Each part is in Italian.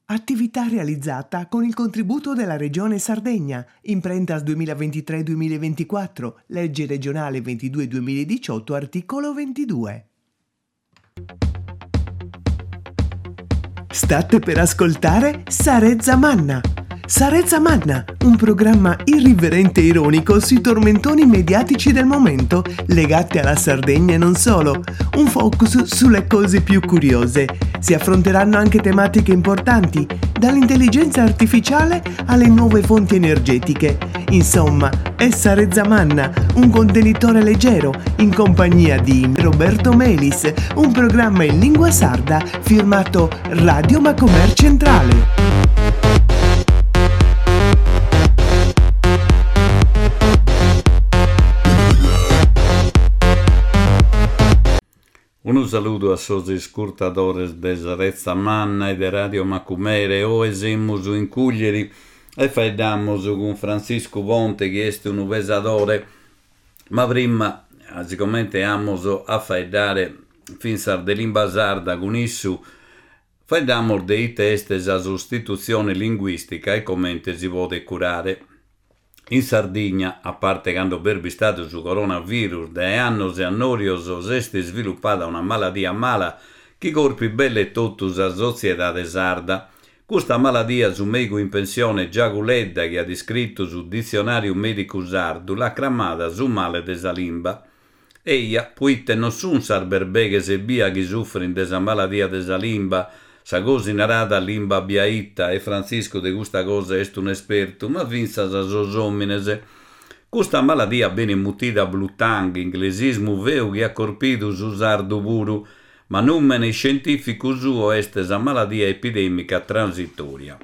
Attività realizzata con il contributo della Regione Sardegna, Imprentas 2023-2024, Legge regionale 22-2018, articolo 22. State per ascoltare Sarezza Manna. Sarezza Manna, un programma irriverente e ironico sui tormentoni mediatici del momento legati alla Sardegna e non solo. Un focus sulle cose più curiose. Si affronteranno anche tematiche importanti, dall'intelligenza artificiale alle nuove fonti energetiche. Insomma, è Sarezza Manna, un contenitore leggero, in compagnia di Roberto Melis, un programma in lingua sarda firmato Radio Macomer Centrale. Un saluto a sos ascoltadores de Sarezza Manna e de Radio Macumere. Oggi siamo in Cuglieri e parliamo con Francisco Ponte, che è un pesadore. Ma prima, siccome amo a parlare finza dell'lingua sarda con isso, parliamo dei test a sostituzione linguistica e come si può curare. In Sardegna, a parte quando per vistato su coronavirus, da anni e annorioso si è sviluppata una malattia mala che colpi belle tutto la società sarda. Questa malattia su mego in pensione Giaculedda, che ha descritto sul dizionario medico sardo, l'ha cramata su male desa limba. Eia, puitte nessun sarberbeghe se via che soffre in desa malattia desa limba, sa cosa narrata limba biaitta e Francisco de questa cosa è un esperto, ma vinsa sa sosominese. Questa malattia bene mutita blutang, inglesismo veo che ha colpito su sardo puro, ma non mene scientifico suo est sa malattia epidemica transitoria.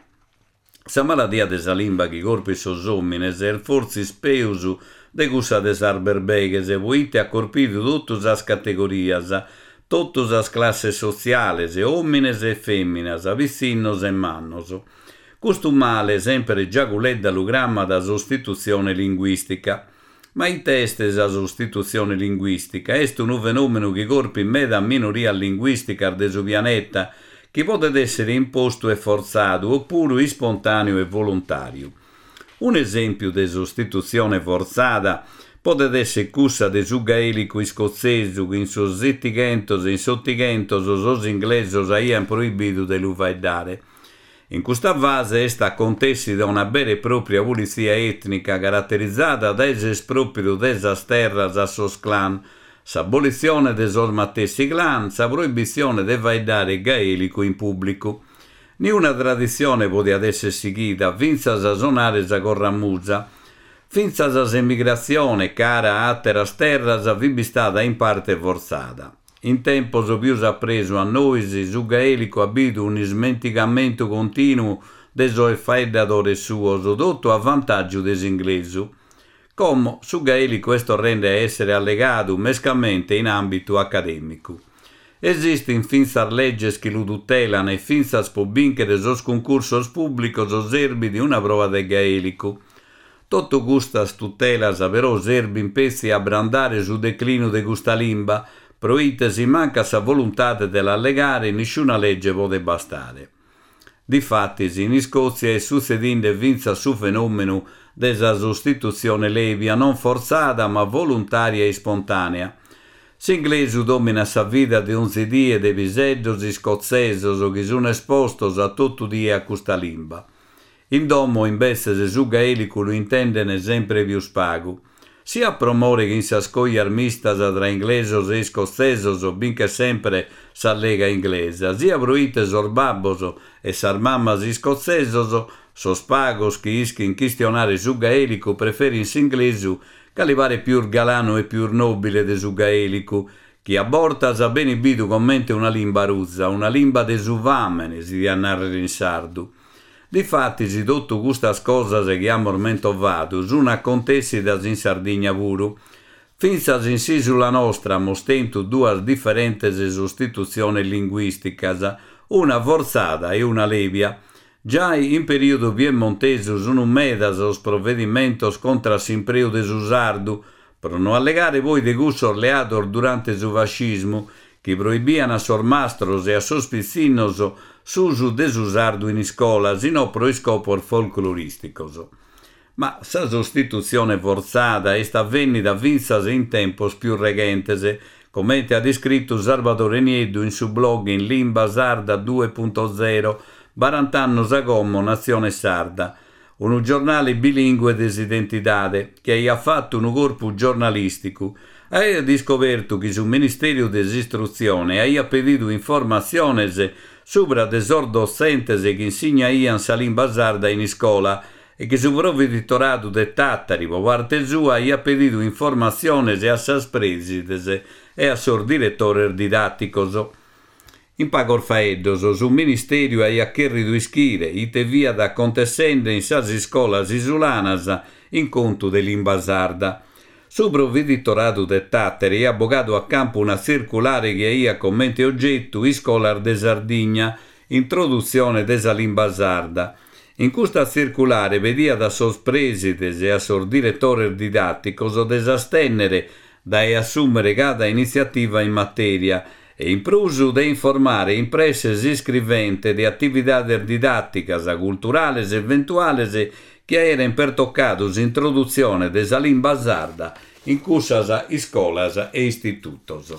Sa malattia de sa limba che colpe sosominese è forse speusu de questa de sarberbeghe, poitte ha colpito tutte sa categorias, tutte le classi sociali, uomines e femminas, vicinnos e mannos. Questo male sempre Giaculedda lo gramma da sostituzione linguistica. Ma in test la sostituzione linguistica è un fenomeno che colpe in meda minoria linguistica del suo pianeta, che può essere imposto e forzato, oppure spontaneo e volontario. Un esempio di sostituzione forzata può essere cussa de su gaelico scozzese che in sos settigentos e in sottigentos sos inglesos aian proibito de lo faidare. In questa fase sta contessi da una vera e propria pulizia etnica caratterizzata da esproprio desas terras a sos clan, s'abolizione de sos mattessi clan, sa proibizione de faidare gaelico in pubblico. Ni una tradizione poteva essere seguita, finza a sonare sa corramusa, finza sa emigrazione cara a terras terras vi stata in parte forzata. In tempo so più appreso a noi su gaelico abito un smenticamento continuo de so faedatore suo, tutto a vantaggio des inglesu. Come su gaelico questo rende essere allegato mescamente in ambito accademico. Esistono finza leggi che lo tutelano e finza spobinchere sos concursos pubblicos serbi di una prova de gaelico. Tutto questa tutela però serve in pezzi a brandare su declino de questa limba, proite si manca sa volontà dell'allegare, nessuna legge può bastare. Difatti, in Scozia è succedendo vinza su fenomeno della sostituzione levia non forzata ma volontaria e spontanea. S'inglese domina sa vita di 11 die de viseddos scozzesos che sono espostos a tutto dia a questa limba. In domo invece se su gaelico lo intendene sempre più spago. Sia promore che in sa scoglia armistas tra inglesos e scozzesos, binché sempre sa lega inglese, sia proite sorbabbos e sarmammas scozzesos, sos pagos che ischin questionare su gaelico preferin s'inglesu, calivare più galano e più nobile de su gaelico, chi a borta sa bene bidu commente una limba ruzza, una limba de su vamene, si di annarre in sardu. Difatti, si tutto questas cosas che amormente ovvato, sono acontessi da in Sardegna puro, finza in si sulla nostra mostento due differenti sostituzioni linguistiche, una forzata e una levia. Già in periodo piemontese sono medas os provvedimentos contra s'impreu de su sardu, per non allegare poi de gusto orleato durante su fascismo, che proibian a sormastros e a sospicinos s'usu de su sardu in iscolas in pro scopos folcloristicos. Ma sa sostituzione forzata est avvennida vinzas in tempos più reghentes, come ha descritto Salvatore Nieddu in su blog in Limba Sarda 2.0, 40 annos agommo Nazione Sarda, un giornale bilingue desidentidade che ha fatto un corpo giornalistico. Ha scoperto che sul Ministero dell'Istruzione ha pedido informaziones sopra desor docentes che insegnaian sa limba sarda in scuola e che su provveditorato de Tattari, po parte sua, ha pedido informaziones a sas presides e a sor direttore didatticos. In pagor faeddos, su Ministero ha cherrido ischire, ite via da contessende in sas scolas isulanas in conto de limba sarda. Su provveditorato de Tattari ha abogato a campo una circolare che ha commenti oggetto Iscolar de Sardigna, introduzione desa limba sarda. In questa circolare vedia da sos presides e a sor direttore didatticos desastennere da assumere cada iniziativa in materia e in prusu de informare impresses iscrivente de attividades didatticas, culturales eventuales che eren pertoccados introduzione desa limba sarda in cussas iscolas e istitutos.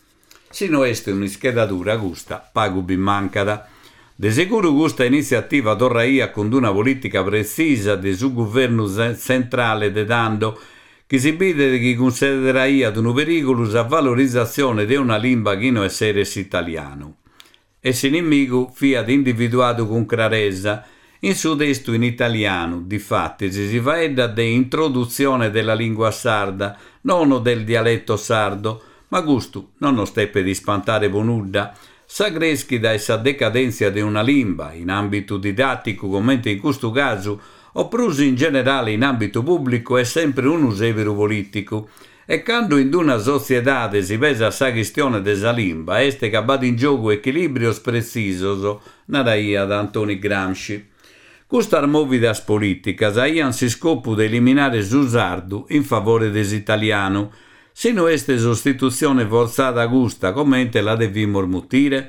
Sino este un'ischedadura gusta, pagu bin mancada. De sicuro questa iniziativa torraia con una politica precisa de su governo centrale de dando che si vede che consideraia ad un pericolo a valorizzazione di una lingua che non è seres italiano. E se nemico fiat individuato con chiarezza in su testo in italiano, difatti si fa edda de introduzione della lingua sarda, non del dialetto sardo, ma gusto non steppe di spantare bonudda, s'aggreschi da essa decadenza di una lingua in ambito didattico, come in questo caso, o pruso in generale in ambito pubblico è sempre un usevero politico, e quando in una società si pesa sa questione desa lingua, este cabato in gioco equilibrios precisos, naraia da Antoni Gramsci. Questa movidas politicas aian si scopo di eliminare su sardu in favore desitaliano, sino este sostituzione forzata gusta, commente la devimo mutire.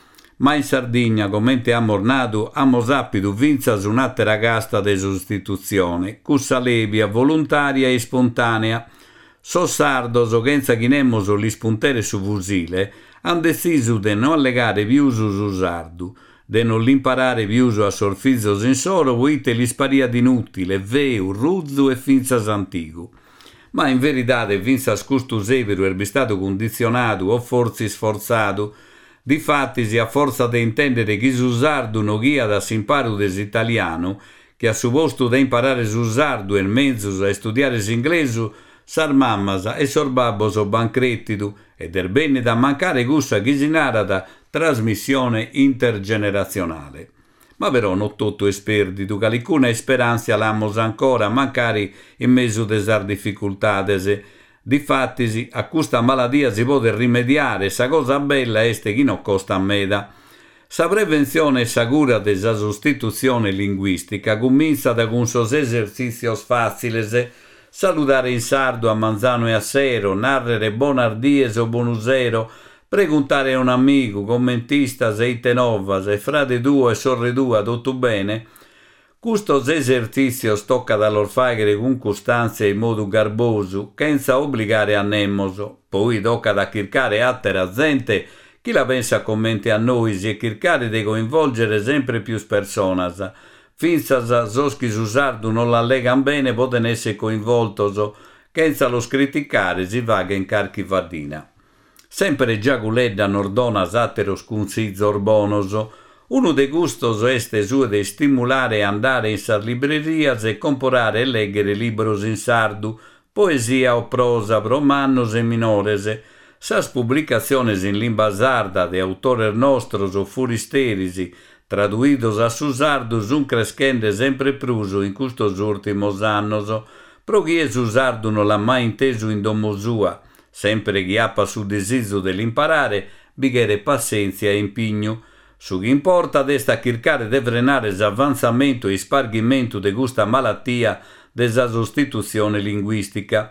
Ma in Sardegna, commente ha mornato, amo sappido vinzas un'altra casta de sostituzione, cussa levia, volontaria e spontanea. So sardos, genza chinemos l'ispuntere su fusile, han deciso de non allegare più su sardu, de non l'imparare più a sorfizos in soro, poite li spariat inutile, veu, ruzzu e finzas antico. Ma in verità vinzas custu severo erbi stato condizionato o forzi sforzato, difatti si a forza de intendere che su sardu no ghia da s'imparu desitaliano, che a su posto de imparare su sardu e mezzus a studiare s'inglesu, sar mammas e sor babbos o bancrettidu, ed er bene da mancare gussa chisinara da trasmissione intergenerazionale. Ma però non tutto è sperditu, che alcuna speranza l'amos ancora, mancari in mezzo de sar difficultades. Difattisi, a questa maladia si può rimediare, sa cosa bella este chi non costa a meda. Sa prevenzione e sa cura de sa sostituzione linguistica comincia da con sos esercizios faciles, salutare in sardo a manzano e a sero, narrere bonardies o bonusero, preguntare a un amico, commentista se ite novas, e frate tuo e sorre tua, tutto bene? Custos esercizios tocca da lor fagere con costanza e in modo garboso, senza obbligare a nemmoso. Poi tocca da chircare attera gente, chi la pensa commenti a noi, e chircare de coinvolgere sempre più personas. Finza soschi su sardu non la legan bene, poten essere coinvoltoso, senza lo criticare si vaga in carchi vadina. Sempre giaculedda nordona sateros cunzi zorbonoso, uno de gustos este sue de stimolare andare in sar librerias e comporare e leggere libros in sardu, poesia o prosa, romannos e minores, sas publicaciones in limba sarda de autores nostros o furisterisi, traduidos a su sardu sun crescende sempre pruso in custos ultimos annos, pro chi su sardu non l'ha mai inteso in domo sua, sempre chi appa su desiso dell'imparare, bighere pazienza e impigno. Su chi importa desta chircare de frenare s'avanzamento e spargimento de questa malattia de sa sostituzione linguistica.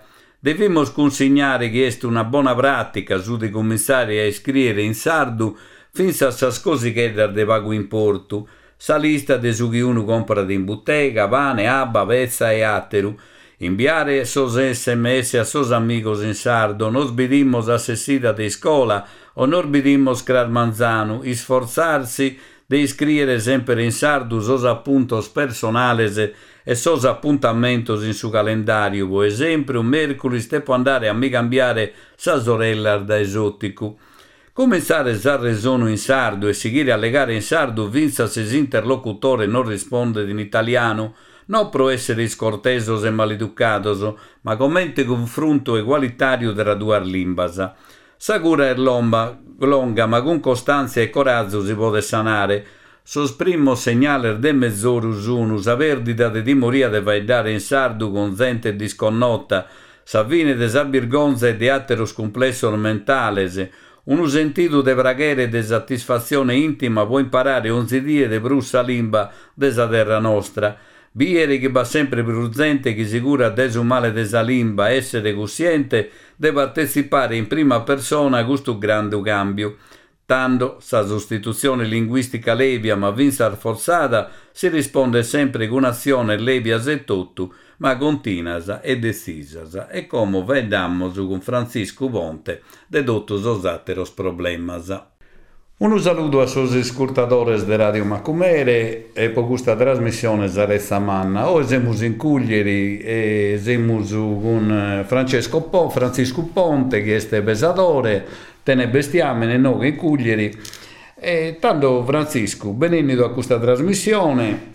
Devimos consigliare che è una buona pratica su di cominciare a scrivere in sardu finza a sas cose che de pago importu, sa lista de su che uno compra in bottega, pane, abba, vezza e atteru. Inviare sos SMS a sos amigos in sardo, nos bidimmos a sessida de scola o nos bidimmos crar manzanu, sforzarsi de scrivere sempre in sardu sos appuntos personales e sos appuntamentos in su calendario, per esempio un mercoledì te può andare a mi cambiare sa sorella da esotico. Cominciare a resono in sardo e seguire alle gare in sardo vinza se l'interlocutore non risponde in italiano, non pro essere scortesos e maleducados, ma commente confronto egualitario tra due limbasa. Sa cura è longa, ma con costanza e coraggio si può sanare. Sos primo segnale de mezz'orus unus, a perdita de timoria de vai dare in sardu con gente disconnota, sa fine de sa birgonza e de atteros complessos mentales, uno sentito de preghiera e de satisfazione intima può imparare onzi die de brussa limba de sa terra nostra. Biere che va sempre più gente che si cura de su male de sa limba, essere cosciente de partecipare in prima persona a questo grande cambio. Tanto sa sostituzione linguistica lebia ma vinsa forzata si risponde sempre con azione lebias e tutto, ma continas e decisas, e come vediamo con Francisco Ponte de tutto sos atteros problemas. Un saluto a sos ascoltadores de Radio Macumere e per questa trasmissione sarezza manna. Oggi siamo in Cuglieri e siamo con Francisco Ponte che è pesadore, tene bestiame noi in Cuglieri. E tanto Francisco, benvenuto a questa trasmissione.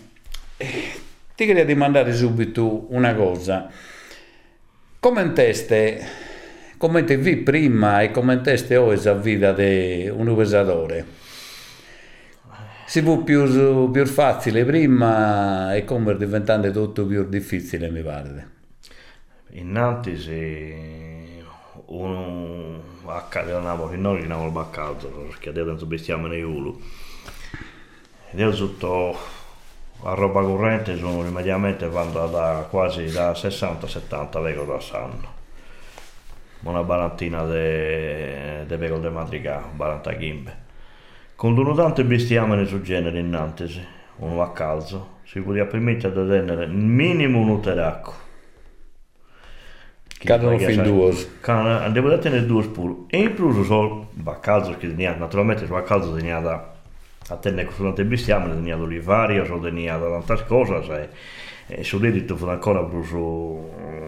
Ti queria dimandare subito una cosa. Come te vi prima e come te oggi la vita di un pesadore? Si fu più facile prima e come è diventando tutto più difficile, mi pare. Innanzi uno accadeva che noi rinavamo il baccalzo perché adesso bestiamo nei ulu ed io tutto a roba corrente sono immediatamente quando da quasi da 60-70 vecchio sanno una barantina de vecchio de matrica baranta chimbe con uno tanto bestiamo nel suo genere innanzi uno baccalzo si poteva permettere di tenere minimo un uteracco. Cadono fin due. Devo tenere due pure. E in più solo baccalzo che tenia, naturalmente il baccalzo tenia a tenere solamente bestiame, tenia l'olivario, solo tenia tante cose, e su reddito fu ancora bruso,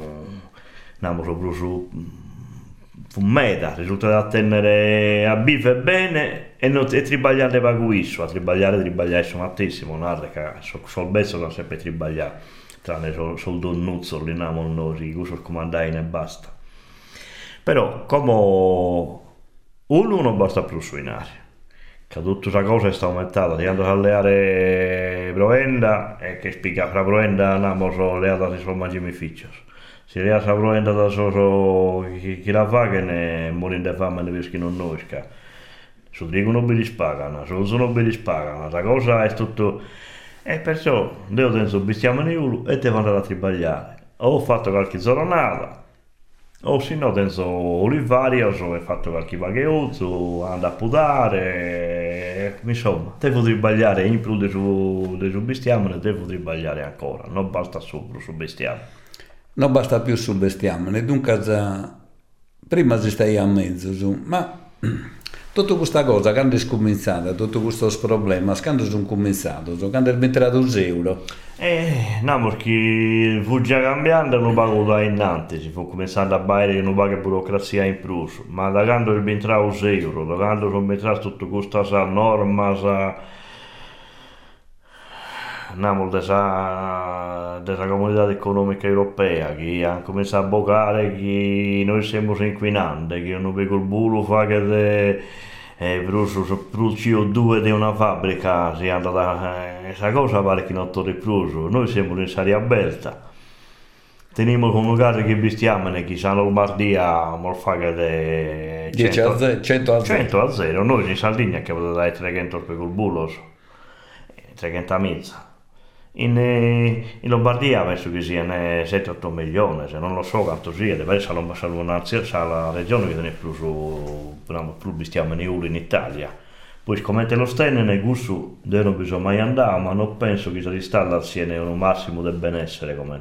fummeta, risulta da tenere a bife bene e tribagliare per questo, a tribagliare sono altissimo, non che sul bezzo da sempre tribagliare. Tranne sul donnuzzo, lì non si usa il comandaino e basta. Però, come uno non basta più suonare, che tutta questa cosa sta aumentata, si andando a alleare provenda e che spiega fra provenda andiamo alleata si sono mangiati ficcios. Si riesce a provenda da solo chi la fa che ne muore di fame e ne peschi non nosca. Su trigo non vi spagano, su uso non vi spagano, questa cosa è tutto. E perciò devo tenere bestiamo nei ulu e devo andare a tribagliare. Ho fatto qualche zoronata, o se no tengo olivario, ho fatto qualche vagheuzzo, ando a putare, insomma, devo tribagliare in più su bestiamone, devo tribagliare ancora, non basta solo su bestiamone. Non basta più sul bestiamone, dunque prima si stai a mezzo, ma tutta questa cosa, quando è cominciata, tutti questi problemi, quando sono cominciati, quando è diventato €1? No, perché fu già cambiando non pago da innanzi, si fu cominciando a bere che non paga burocrazia in più, ma da quando è diventato €1, da quando sono diventato tutta questa norma, andiamo della comunità economica europea che ha cominciato a boccare che noi siamo inquinanti, che non vedo il bulo fa che per il CO2 di una fabbrica si è andata questa cosa pare che non torni più, noi siamo in Saria Belta teniamo come caso che bestiamo che sa Lombardia non fa che 100 a 0 noi in Sardegna che potete dare 300 per il bulo 300 mezza In Lombardia penso che siano 7-8 milioni, se non lo so quanto sia, deve essere la regione che tiene più bestiame in Italia. Poi scommettere lo stene nel gusto non bisogna mai andare, ma non penso che si installa assieme un massimo del benessere come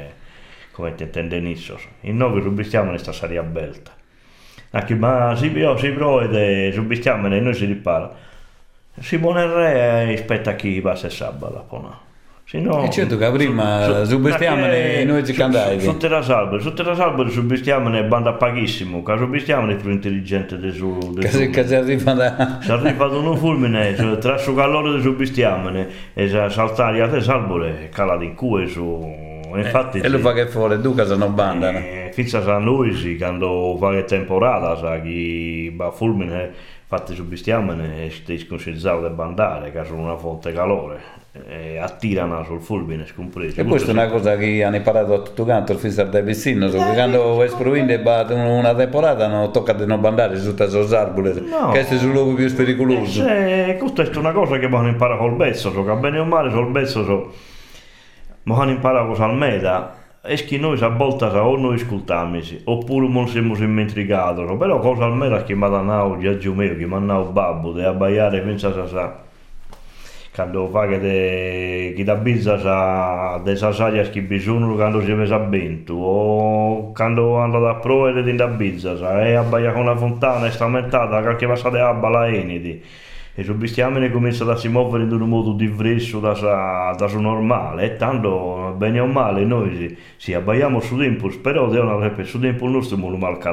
te intende inizio. In noi rubistiamo in sta saria belta. Anche ma si prova rubistiamo e noi si ripara. Si buona il re aspetta chi passa il sabato. No, e certo che prima subistiamone noi ci candai. Su terra salve subistiamone banda pochissimo, che subistiamone è più intelligente di su. Che si arriva da. Si arriva ad un fulmine, tra su calore di subistiamone e saltare a te salvole calati in cue su. Infatti e lo fa che fuori, tu casa non bandano. Fizza a noi sì, quando fa che temporada, sa chi va fulmine, infatti subistiamone e si sconsigliano da bandare, che sono una fonte calore. Attirano sul fulmine scompreso. E questa è una cosa che hanno imparato a tutto canto il fissar dei vicini, che quando esprovinde una temporata non tocca di non bandare su tutte le arbore, no, che è sul luogo più pericoloso. Questa è una cosa che vanno imparare col bezzo, che bene o male sul bezzo ma hanno imparato cosa al meta. E che noi a volte o noi ascoltiamo oppure non siamo intrigato, però cosa al meta che mi ha dato già mio, che mi ha dato babbo, di abbaiare pensa sa. Quando fa che da bizza sa de sasaglia che bisogno quando si vede a bento o quando anda da prove di da bizza sa e abbaia con la fontana e sta aumentata qualche passata abba la enidi e su bestiamine comincia a si muovere in un modo diverso da su normale e tanto bene o male noi si abbaiamo su tempo però devono avere su tempo nostro mo lo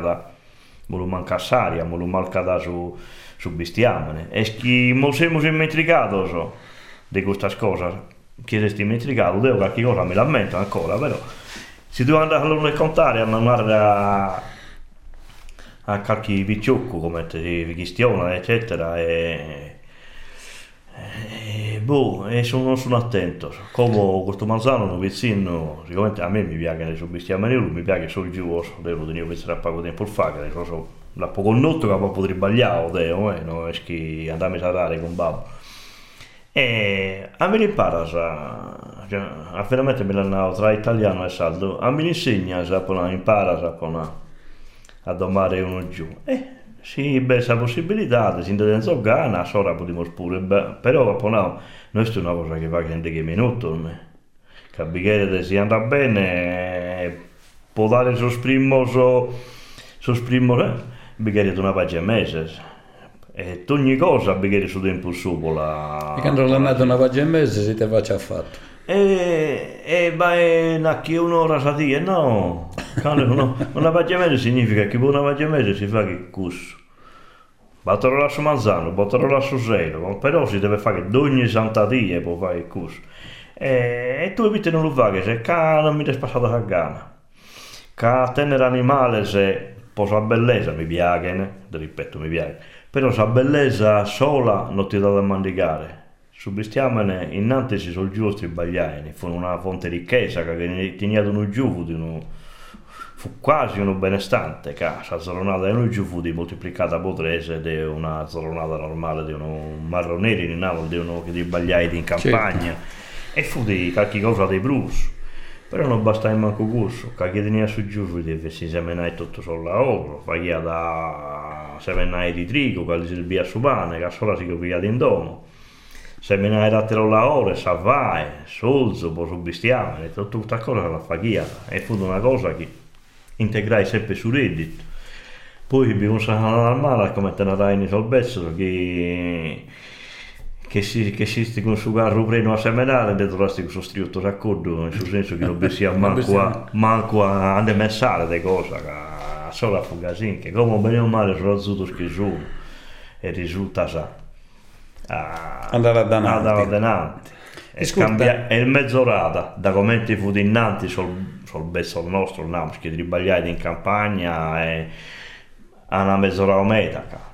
manca saria mo lo manca su bestiamine e che mo siamo intricato so di questa cosa che resti intricato devo qualche cosa mi lamento ancora però se devo andare a non contare a andare a qualche picciocco come ti questiona eccetera e sono attento come questo manzano un vicino sicuramente a me mi piace su bestiame nero mi piace solo giusto devo tenere pensare a poco tempo fa che so da poco notto che potrei sbagliare no è che andare a dare con babbo e a me impara a veramente me l'hanno tra italiano e saldo a me insegna impara a domare uno giù sì questa possibilità si intende gana sora potremmo pure però no noi è una cosa che fa che minuto che bicchiere si andrà bene può dare sosprimmo bicchiere di una pagina mese e ogni cosa bicchiere su tempo su e quando l'ho andato una pagina mese si te faccia affatto ma è un'ora satia no una pagina mese significa che per una pagina mese si fa che cusso batterò la su manzano batterò la su zero però si deve fare che ogni santa dia può fare il cusso e tu eviti non lo fai se non mi è spassato a gana che tenere animale se poi la bellezza mi piace ripeto mi piace però la bellezza sola non ti dà da mandicare su bestiamene innanzi si sono giusti sbagliati fu una fonte di ricchezza che teniamo giù fu quasi un benestante che la zoronata di giù fu moltiplicata per 3 di una zoronata normale di un marroneri di uno che ti sbagliati in campagna certo. E fu di qualche cosa di brus però non basta manco gusto che tenia su giù si semenai tutto sul lavoro faccia da semenai di trigo che si via su pane che solo si capiva in dono semenai da te lavoro sa vai solzo poi su bestiame tutta questa cosa la faccia e fu una cosa che integrai sempre su Reddit poi abbiamo una mala come te ne dai sul pezzo che si con su carro preno a seminare e dentro questo stritto d'accordo nel senso che non sia manco a messare le cose solo a fugasin che come bene o male sono azzuto che sono e risulta andare avanti e cambia è il mezz'orata da come ti fu innanti sul bezzo nostro che ti sbagliati in campagna e a una mezz'ora o meta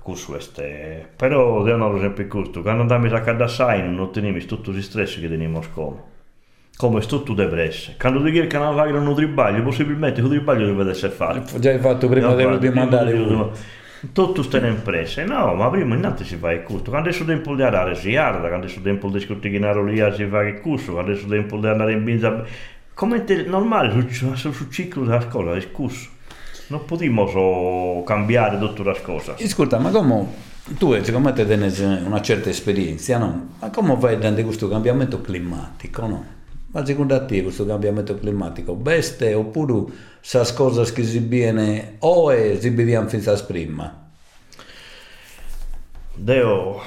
però devono sempre questo quando andiamo a Cadassai non otteniamo tutto il stress che teniamo come tutto depresso quando ti chiedi che non fai un tribaglio possibilmente un tribaglio deve essere fatto già hai fatto prima di mandare Tutto sta in imprese, no, ma prima innanzi si fa il corso, quando è il tempo di andare si arda, quando è il tempo di scrutinare lì si fa il corso, quando è il tempo di andare in binza, come è normale sul ciclo della scuola, il corso, non potremmo cambiare tutte le cose. Ascolta, ma come tu, secondo me, te tienes una certa esperienza, no? Ma come vai dando questo cambiamento climatico, no? Ma secondo te questo cambiamento climatico beste oppure sa cose che si viene o si viviamo fino a prima? Deo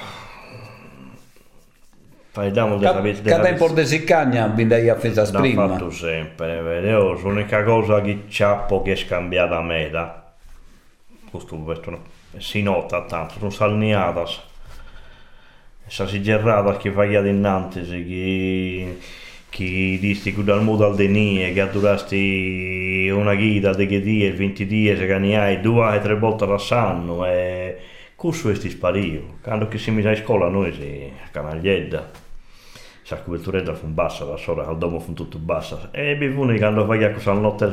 fai damo della vita Che tempo di si cagna fino a prima? L'ho fatto sempre, Deo, l'unica cosa che c'ha che è scambiata a metà, questo si nota tanto, sono salniatas, si gerrata che fai innanzi, che disti che dal modo al denie, che durasti una guida di che die, 20 die, se ne hai 2 o 3 volte all'anno, e questo è sparito. Quando che si mise a scuola noi si canaglietta, la copertura fu bassa, la sora al domo fu tutto bassa, e bivuni quando fai a questa notte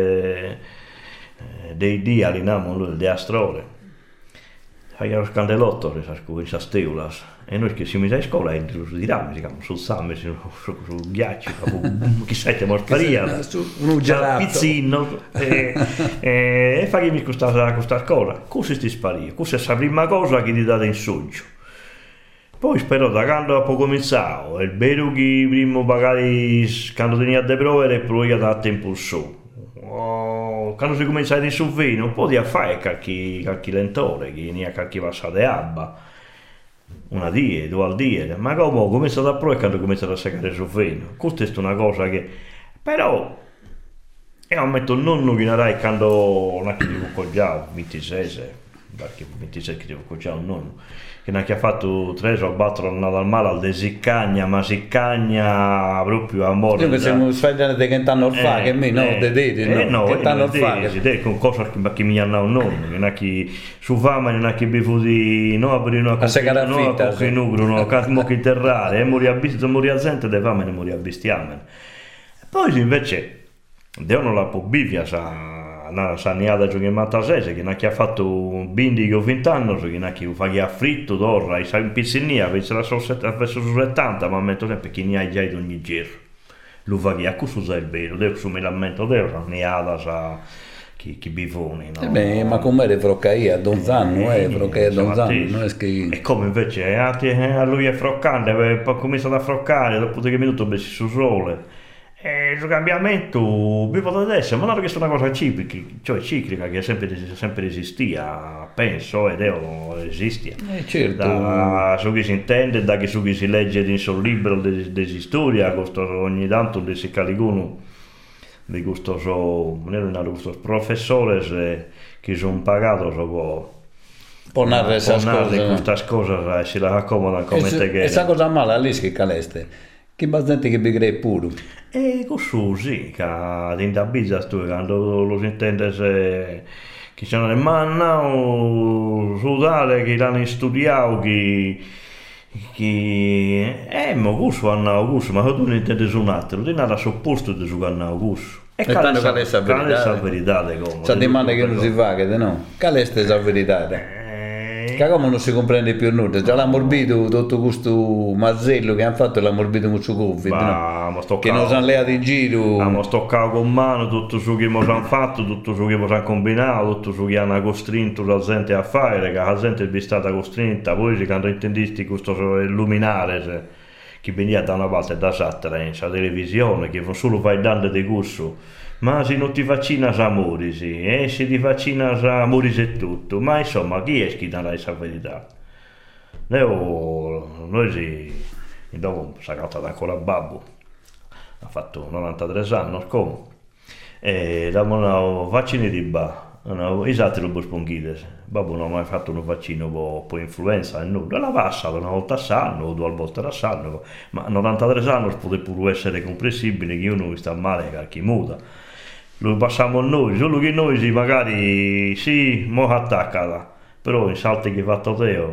dei die allinamo di astrore. Fai lo scandelotto, questa steulas, e noi che si mise a scuola e di rami, sul same, sul ghiaccio, chissà che mortaria, un gelato, pizzino, e fai questa cosa, così ti sparia, questa è la prima cosa che ti date in sogno. Poi spero da quando ho cominciato, è vero che prima magari quando tenia de prove e poi da tempo su. Quando si comincia a disuvere un po' di fare qualche lentore, che ne ha qualche passata abba, una die, 2 al die, ma come ho cominciato a provare quando ho cominciato a seccare sul vino. Questa è una cosa che, però, io ammetto il nonno che non è quando non è che devo coggiare, 26, perché 26 che devo coggiare un nonno, che non ha fatto 3 o 4 anni al male al desicagna, ma si cagna proprio a morte. Io che siamo sfidati che stanno fa, che me no, che stanno fa. Con cosa che mi hanno un nonno, non è che su fama non è che bevuti, no, aprire una cocchinugro, no, che terrare, e morì a gente de fame, ne morì a bestiame. Poi invece, Dio non la può bivia, una saniata giochi in Matasese che non ha fatto un bindi che ho 20 anni che non ha fatto affritto d'orra e in piscinia penso la so 70 ma metto sempre che ne hai già di ogni giorno lo fa che a questo è il vero devo su me lamento devo saniata sa chi bivoni no? Ma come le froccaia donzanno froccaia donzanno non è che e come invece a lui è froccante poi comincia a froccare dopo 10 minuti messi su sole. Il cambiamento vivo da adesso, ma non è che è una cosa ciclica che sempre esistia, penso, ed esiste. Certo. Su chi si intende, da che su chi si legge in sul libro di storia, ogni tanto si caligono di questo professori che sono pagati può narrare queste cose e si la accomodano come te che. E sa cosa male lì che caleste? Che bastante che bigre pure. E così, che in Tabizia quando lo si intende se che c'è una manna o sudare che l'hanno studiato che ma questo hanno augusto, ma tu non intendi su un altro, tu non hai supposto di giocare a augusto. E tanto che è la verità, c'è domanda che non si fa, che no? Qual è la verità? Che come non si comprende più nulla, già l'ammorbito tutto questo mazzello che hanno fatto l'ammorbito con Covid, no? Che non sono leati in giro. Abbiamo stoccato con mano tutto ciò che hanno fatto, tutto ciò che hanno combinato, tutto ciò che hanno costrinto la gente a fare, che la gente è stata costrinta, poi quando intendisti questo illuminare che veniva da una parte da l'altra in televisione, che solo fai dando di corso. Ma se non ti vaccina sa muri, sì, e se ti vaccina sa muri è tutto, ma insomma chi è che dà la verità? Noi sì, dopo si è cattato ancora babbo, ha fatto 93 anni, come? E dopo vaccini di esatto lo sponghite, babbo non ha mai fatto un vaccino per influenza, nulla, la passa una volta all'anno o 2 volte all'anno, ma 93 anni potrebbe pure essere comprensibile che uno sta male qualche muta. Lo passiamo noi, solo che noi magari sì, mo attaccata, però in salti che hai fatto te,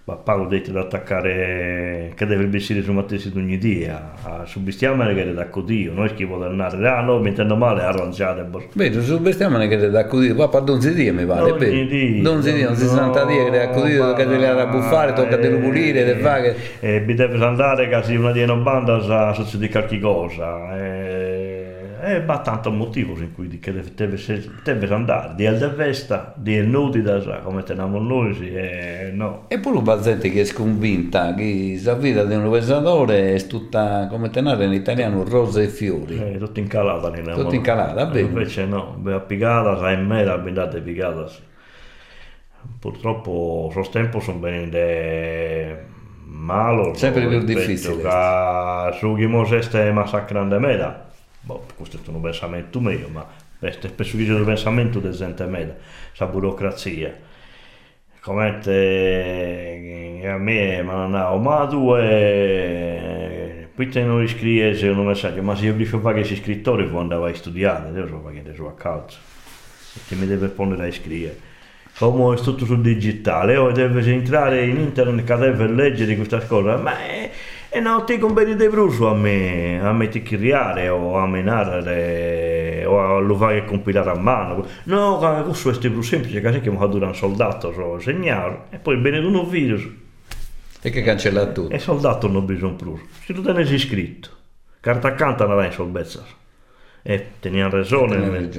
ma pago detto da attaccare che deve vestire su mattesi ogni dia su bestiamane che da codio noi schivo da andare no mi intendo male arrangiate vedo su bestiamane che da codio va per donzi dia mi pare donzi dia 60 dia che da codio che deve rabbuffare tocca di pulire de fare mi deve andare che se una di una banda succede qualche cosa ma tanto motivo in cui che deve andare di al vesta di il nudi da come teniamo noi no e poi la gente che è sconvinta che la vita di un pesatore è tutta come tenere in italiano rose e fiori tutto incalata tutto incalata bene invece no piegata sai mera abbindate piegata sì. Purtroppo sul tempo sono venite malo sempre più difficile su chi mo seste massacrando meda questo è un pensamento mio, ma questo è spesso il pensamento del gente media, la burocrazia. Come a me mi hanno ma tu poi te non iscrivi un messaggio, ma se io dico che sei scrittore poi andava a studiare, io so che sono a calcio, e mi deve rispondere a iscrivere. Come è tutto sul digitale, deve entrare in internet che deve leggere questa cosa, ma e non ti conviene di bruso a me ti chiariare o a menare o a lo fare compilare a mano no questo è più semplice che mi fa durare un soldato so segnare e poi bene uno virus e che cancella tutto e soldato non bisogna più se tu te ne sei iscritto carta accanto non hai solvezza e teniamo ragione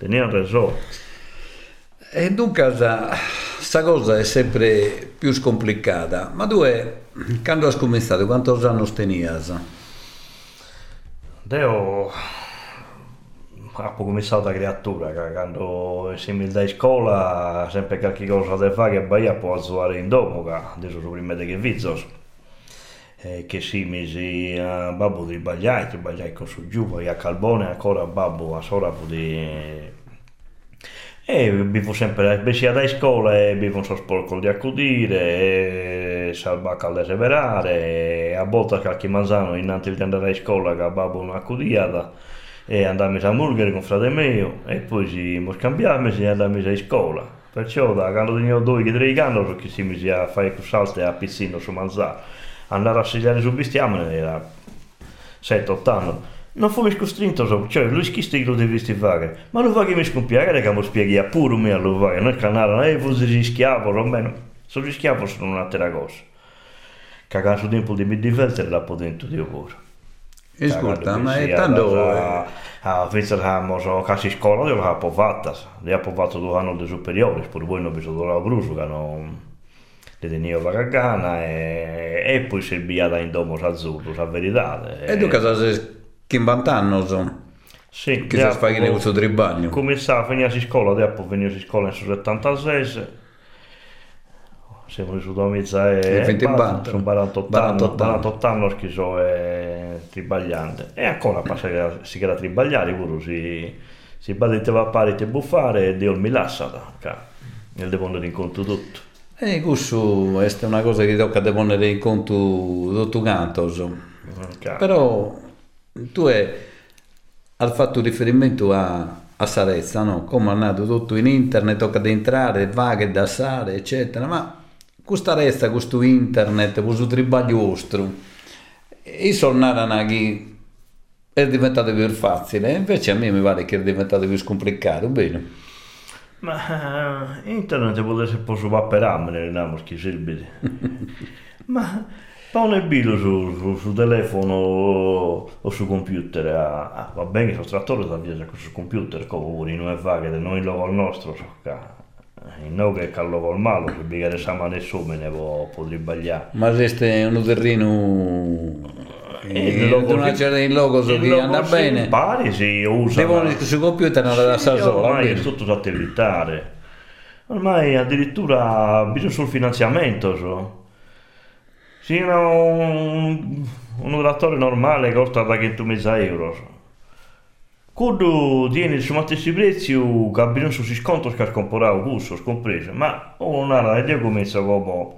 e dunque questa cosa è sempre più scomplicata ma tu quando hai cominciato quantos anni tenias? Io ho cominciato da creatura quando siamo da scuola sempre qualche cosa da fare che vai a può alzare in domo che adesso sono prima che vizzo che si misi a babbo di sbagliai con su giù poi a Calbone ancora babbo a sora di e vivo sempre a da scuola e vivo un so sporco di accudire e salvacca da severare e a volte qualche manzano innanzi di andare a scuola che babbo non accudiata e andammi a Murghere con frate mio e poi ci scambiammo e andammo a scuola perciò da quando tenevo 2-3 anni perché si misi a fare salte a pizzino su manzano andare a segnare su bestiamone era 7-8 anni non fu costretto, cioè lui schiste che lo devi fare, ma lo fa che mi scompiare che mi spieghi pure me a lo fare, non è che andare, fosse schiavo, almeno, sono schiavo sono un'altra cosa. Cagare su tempo di mi difendere la potente di lavoro. Ascolta, ma è tanto... A Svizzera so casi scuola, io l'ho fatta, le ho fatto 2 anni di superiori, poi voi non vi sono dovuto bruso, che non... Le tenivo la cagana e poi si è biata in domo azzurro, la verità. E tu cosa sei... Che in 20 anni sono? Sì, che si fa in questo tribagno? Cominciavo a finire a scuola, dopo venivo a scuola nel 76. Siamo venuti da mezza e sono 48 anni che sono tribagliante. E ancora passa si chiama tribagliare, pure si batteva a pari e buffare e Dio mi lascia, nel devo andare in conto tutto. E questo è una cosa che tocca tenere in conto tutto canto, però tu hai fatto riferimento a Sarezza, no? Come è nato tutto in internet, tocca di entrare, vaghe da sale, eccetera, ma questa resta, questo internet, questo tribaglio vostro, i solnarana che è diventato più facile, invece a me mi pare che è diventato più scomplicato, bene? Ma internet vuol essere posso vapperare, non che serve. Ma pone il bilo su telefono o su computer, va bene che il trattore da via su computer, come non è vaga, non il logo al nostro, non che il logo al malo, che bigare sama nessuno me ne potrei sbagliare. Ma esiste un terreno il logo so che anda bene? Pare si usa. Devono su computer non la sa sola. Ormai è tutto satellitare. Ormai addirittura bisogna sul finanziamento, Sì, un operatore normale costa da 100.000 euro. Quando tieni su stessi prezzi, che ha bisogno di sconto che ha comprato questo, scompreso. Ma non io comincio come...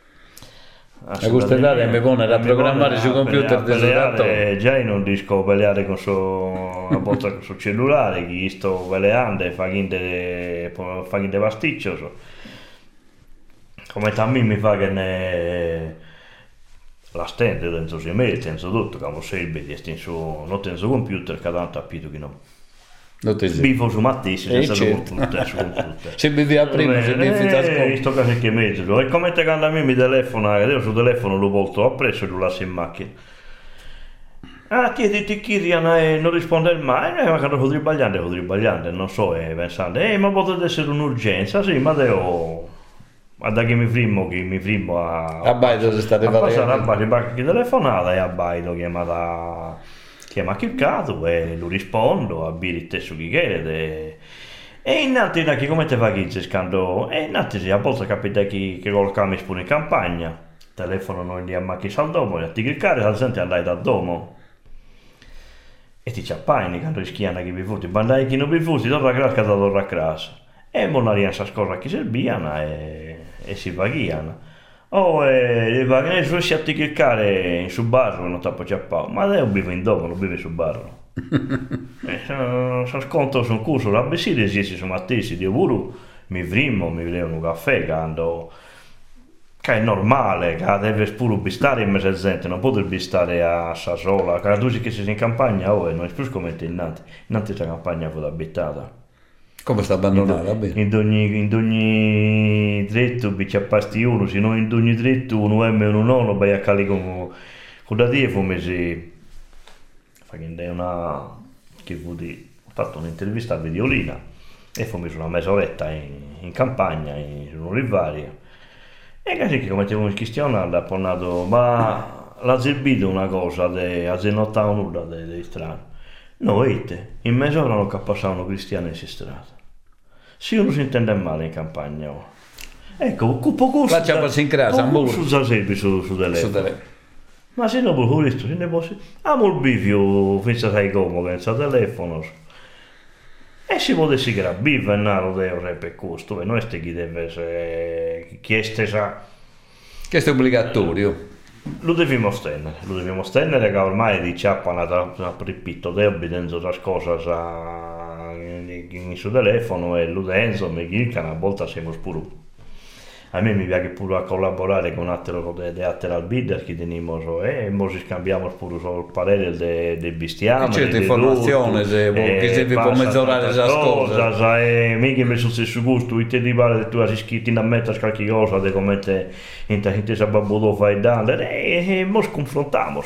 A questa età mi pone da programmare su computer del operatore. Già non riesco a peleare con a volta con sul cellulare, che sto peleando e fa niente pasticcio. come a me mi fa che ne la stende dentro si mette, dentro tutto, che non serve di non tengo computer, che tanto appido che no. Bifo su mattissimo, senza computer. Se viveva prima, se viveva in sto caso che mezzo, e come te quando a me mi telefona, io sul telefono lo volto appresso e lo lascio in macchina. Ah, ti chiediano non risponde mai, ma quando sto sbagliando, non so, pensando, ma potrebbe essere un'urgenza, sì, ma devo... Ma da che mi frimo a Baido se state passare a Baido che telefonata e a Baido chiama chiccato e lo rispondo a bere il testo che chiede e in altri da che come te fa chi scando e in altri a volte capita che colocami spune in campagna telefono non li ammacchi al domo e ti cliccare al senti andai da domo e ti ciappaini quando rischiano che vi futi bandai chi non vi futi torna a casa e non riesce a scorrere chi serviano e si paghiano. Le pagane su si a cliccare su barro non tappo ciappao, ma lei vive in dopo, non vive su barro. Sono sconto su un curso, la beside esiste su mattesi, io pure mi frimo, mi vedo un caffè, quando che è normale, che deve pure bistare in mezzo gente, non potrebbe stare a sola, che tu che sei in campagna, non è più come te innanzi questa campagna fu abitata. Come sta abbandonata? In ogni dritto bicciappasti uno, se non in ogni dritto uno M e uno nono, vai a cali con da te fu mesi facendo una che ho fatto un'intervista a Videolina e fu messo una mezz'oretta in campagna, in un rivario e così che come ti avevo questionato ha parlato ma l'ha servito una cosa a zenotare nulla di strano no, in mezz'ora non passavano cristiani in strada. Se uno si intende male in campagna, ecco, poco la c'è in casa, usa sempre su telefono. Ma se non può questo, se ne può amo il bivio, senza sai come, senza telefono. E si potesse che era bivio e non deve per questo, e non è che deve essere chiesto sa. Questo è obbligatorio. Lo dobbiamo stendere che ormai diciamo ripeto, devo obbedendo a cose in suo telefono e l'utenza mi dice una volta siamo pure a me mi piace pure a collaborare con altri bidder che teniamo e ci scambiamo pure il parere del bestiame certa informazione che si può mezz'orare la cosa e mica mi sono stesso gusto te di pare tu hai scritto in mezzo a qualche cosa di come te in sa babbo fai dare e mo confrontiamo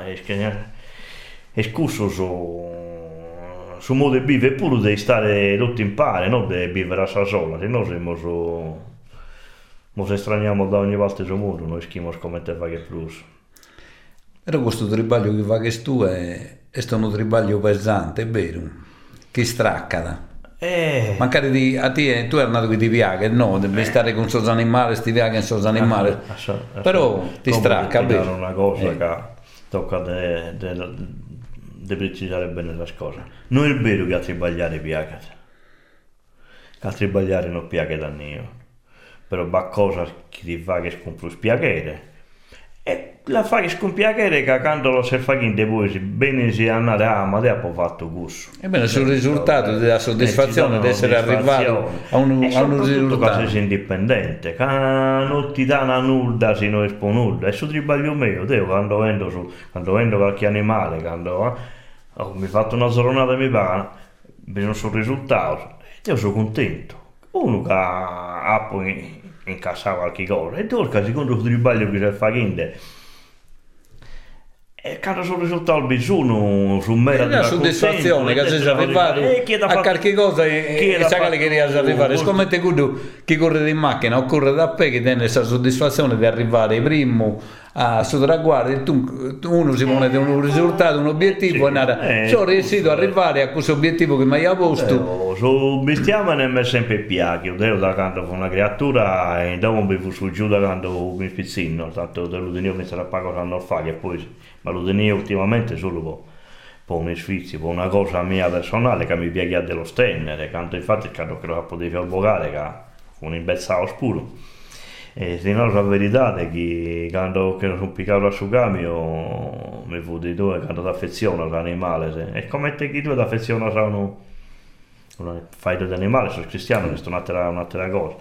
e scuso su modo di vivere pure devi stare tutti in pari, non devi vivere a sola, se no siamo ci estraniamo da ogni volta sul mondo, noi schimos come te fa che plus. Però questo tribaglio che fa che tu è un tribaglio pesante, è vero, che straccata. Magari a te tu eri nato che ti piace, no, devi stare con suoi animali, ti piace con suoi animali, però ti stracca, è una cosa che tocca di precisare bene le cose. Non è vero che a tribagliare piace, che a tribagliare non piace da io, però va cosa che ti fa che scompro spiacere e la fa che scompiacere che quando lo si fa in voi bene si andare ma te ha fatto gusto. Ebbene sul risultato della soddisfazione di essere arrivato a un risultato. Che sei indipendente, che non ti dà una nulla se non espo nulla, è su tribaglio mio, te quando vendo qualche animale, quando mi fatto una giornata mi paga, bisogna sul risultato, io sono contento. Uno che ha poi incassato qualche cosa e tu secondo il tribaglio che si fa niente e quando sono risultato bisogno su mera la soddisfazione che sei arrivato a qualche cosa e sa che riesci ad arrivare scomette chi corre in macchina o corre da pe che tiene questa soddisfazione di arrivare primo a suo traguardo uno si pone un risultato un obiettivo e sono riuscito ad arrivare a questo obiettivo che mi ha posto su bestiame mi è sempre piace io da quando fu una creatura e dopo mi fu su giù da quando mi spizzino tanto lo tenevo pensare a cosa non fa che poi ma lo tenevo ultimamente solo per un sfizio, per una cosa mia personale che mi piace dello stendere, tanto infatti credo che lo potevi albogare che fu un imbezzao scuro. E se no la verità è che quando sono piccato a cambio mi fu di due quando ti affeziona all'animale e come te che tu ti affeziona a un fai dell'animale, sono cristiano, questa è un'altra cosa.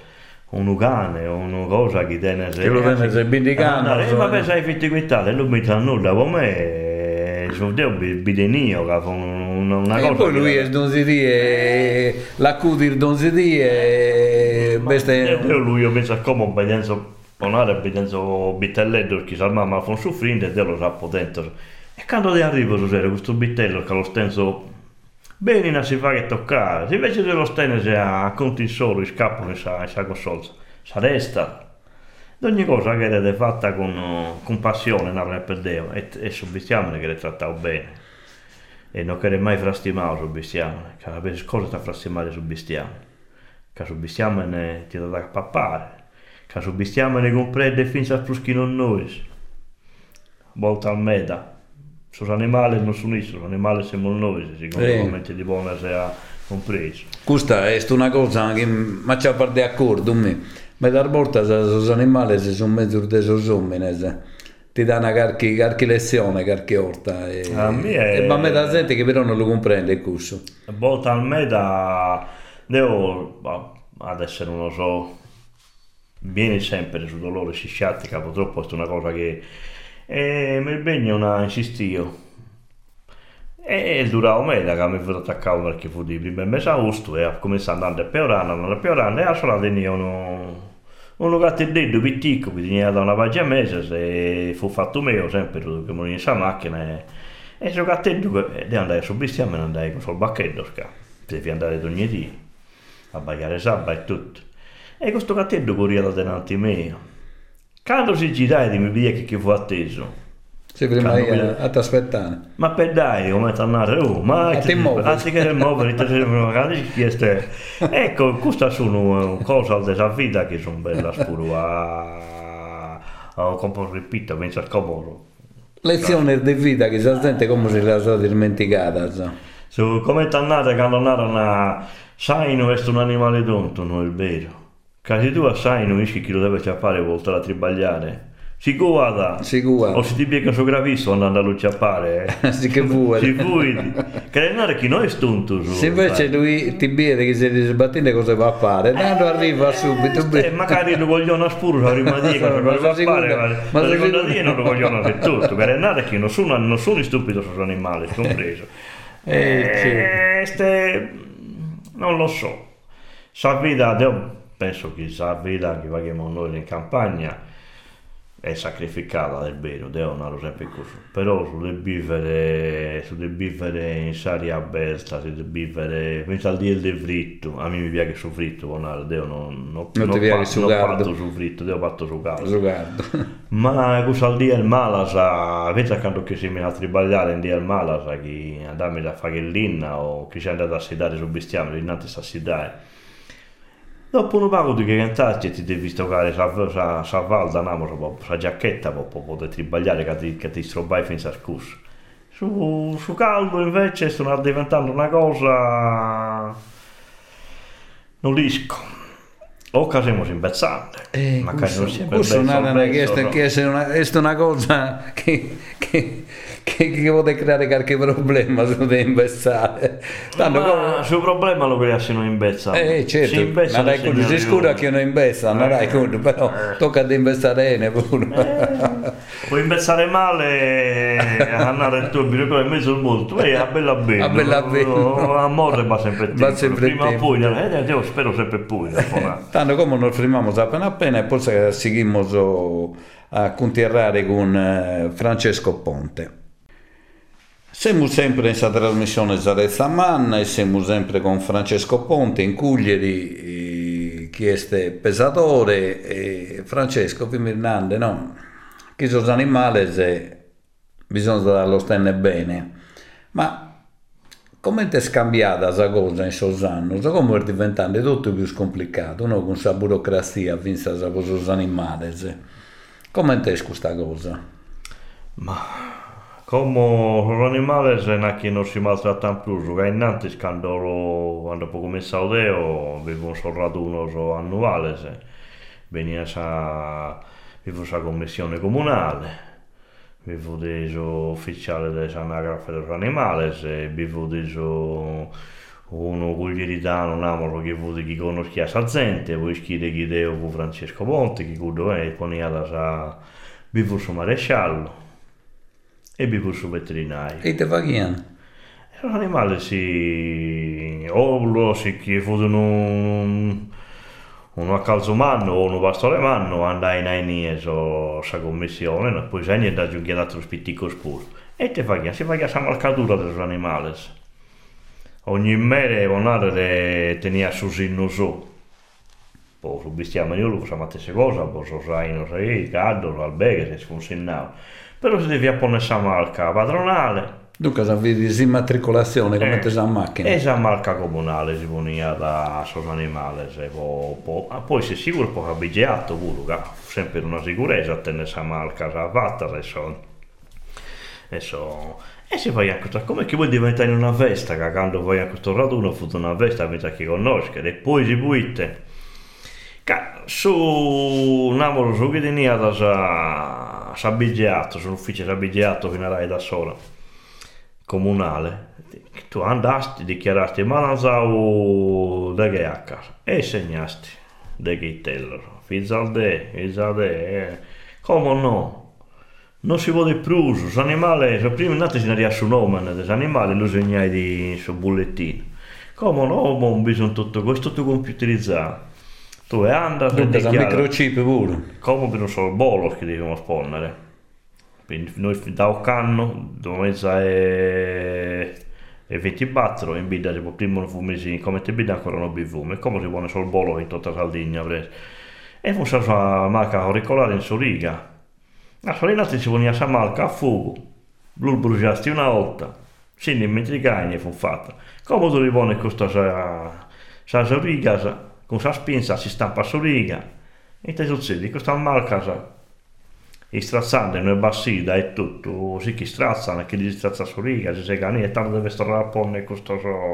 un cane o una cosa che tiene Che lo tiene se bindicando. ma pensa ai fitti quittate, lui mi non nulla con me, sono Dio bidenio che fa una E cosa. poi lui è donzidie, l'accudir donzidie, Lui io penso a come obbedienza, onare obbedienza bittelletto che sa mamma fa soffrire e Dio lo sa potente. E quando ti arriva questo bittello che lo stenso bene non si fa che toccare, se invece dello stene se a conti solo, scappano e sa consolza, sa resta. Ogni cosa che è fatta con passione, non per Dio, e su bestiame che le trattavo bene. E non che mai frastimato su bestiame, che la cosa sta frastimare su bestiame. Che su bestiame ne ti da pappare, che su bestiame ne comprende finché a pluschino noi. Volta al meta. Sono animali non sono isso, sono animali siamo noi, sicuramente di buona se ha compreso. Questa è una cosa che mi ci ha parte d'accordo, ma da volta sono animali se sono mezzo di sono ti dà una qualche lezione, qualche orta e ma me da gente che però non lo comprende il corso. Volta al meta devo adesso non lo so, viene sempre su dolore sciattica, purtroppo è una cosa che mi impegno una insistio e durava meda che mi fu attaccato perché fu di prima mese agosto e ha cominciato andando a piorare e a sola tenia uno gattelletto piccolo che tenia da una pagina mese e fu fatto mio sempre che mi in questa macchina e sul gattelletto devo andare su bestiame e andare con sul bacchetto devi andare ogni giorno a bagliare sabato e tutto e questo gattelletto corriva da davanti mio. Quando si girava di mi via che fu atteso. Sì, prima io a ti aspettare. Ma per dai, come tornare? Ma anziché il muovere, ti chieste. Ecco, questa sono cose della vita che sono belle spuro come ripeto, penso al comoro. Lezione di vita che si sente come se la sono dimenticata. Come tornare quando andare sai non è un animale tonto, non è vero. Casi tu sai non dici chi lo deve ciappare volta a tribagliare. Si guarda. O se ti piega su gravissimo andando a ciappare. Sì che vuoi. Si vuoi. Che non è chi noi è stunto. Se invece lui ti vede che si sbattende cosa va a fare, tanto arriva subito. Magari lo vogliono a spuro prima di cosa va a fare. Ma secondo me non lo vogliono per tutto. Per non è che non sono stupido su animali, compreso. Non lo so. Sa vita penso che la vita che facciamo noi in campagna è sacrificata del vero, devono sempre così. Però su di vivere in saria aperta, su di vivere pensa al dia del fritto, a me mi piace su fritto, non ti piace su fatto su fritto, devo fatto su caldo. Ma questo al dia il malasa, pensa quando che si mi ha tribagliare in dia il malasa che andarmi a fare l'inna o che si è andato a sedare sul bestiame, l'innante sta a sedare. Dopo un paio di cantarci ti devi stoccare sa valda, sa giacchetta per poter tribagliare che ti strobai finché a scusso. Su caldo invece sta diventando una cosa non riesco. O che siamo imbezzando, magari non siamo è una cosa che vuole creare qualche problema se non imbezzare. Ma sul problema lo creiamo non imbezzare. Certo, ma si scura che non imbezza, però tocca di imbezzare pure. Puoi imbezzare male andare il tuo però in mezzo al mondo, a bella a morte va sempre tempo, prima o poi, io spero sempre poi. Tanto come nos firmamos appena e poi seguimos a continuare con Francesco Ponte. Siamo sempre in questa trasmissione Zarezza Manna e siamo sempre con Francesco Ponte in Cuglieri, chi è pesatore e Francesco Pimirnande, no? Chi sono animali bisogna darlo stenne bene, ma come è scambiata questa cosa in questi anni? Come è diventando tutto più complicato, no? Con questa burocrazia vinta da questi animali. Come è questa cosa? Ma come l'animale non si maltrattano più, che innanzi quando poi cominciò Deo avevo un raduno annuale, veniva la commissione comunale. Vivo deso ufficiale dell'anagrafe degli animali, vivo deso uno cuglieritano, un amoro che vuole chi conosce sa gente, poi scrive chi deo con Francesco Ponte, chi cudo è, poniata sa vivo su maresciallo e vivo su veterinario. E te fa chi è? Un animale si o lo si che fosse uno a calzomanno o un pastore manno andai in nieso sa commissione, no? Poi sai da giungere altro spittico scuro e te fa chi si fa che sa malcatura degli animali. Ogni mese onare tenia su sinno su. Poi su bestiame io lo sa ma stesse cosa, poi so sai non sai, caldo, albeghe se funzionava. Però si deve apporre sa marca padronale. Dunque, avevi immatricolazione come te sa macchina. Esa marca comunale si ponia da sos animali, poi si sicuro poi abbigliato pure, sempre una sicurezza a tenere sa marca sa fatta adesso. E si fa anche come che vuoi diventare una festa, che quando vai a questo raduno fu una festa mentre che conoscere e poi si puite. Su Navolo su che tenia da sa abbigliato, sull'ufficio abbigliato fino a da sola. Comunale, tu andasti, dichiarasti ma non so da che a casa e segnasti da che teller, fizzalde, come no? Non si vuole più, su animale, prima nate si ne su nome degli animali, lo segnai di su bollettino. Come no? Non bisogna tutto questo, tutto computerizzato. Tu e andati e dichiari. Microchip pure. Come che non so il bolo che dobbiamo sponnere. Quindi noi da un canno, mezza e 24 in bida si può prima un mesi come te bida ancora non bivume, come si vuole solo il bolo in tutta Sardegna e fu sa marca auricolare in Soriga. La solinata si vonia sa marca a fuoco, blu bruciasti una volta, sì in mentre cagne fu fatta. Come tu ripone questa sa Soriga, con sa spinza si stampa Soriga, e te succede questa marca sa. E strazzando non è bassida e tutto, sì che strazzano, che gli strazza su riga, se sei cani e tanto deve stare a ponne questo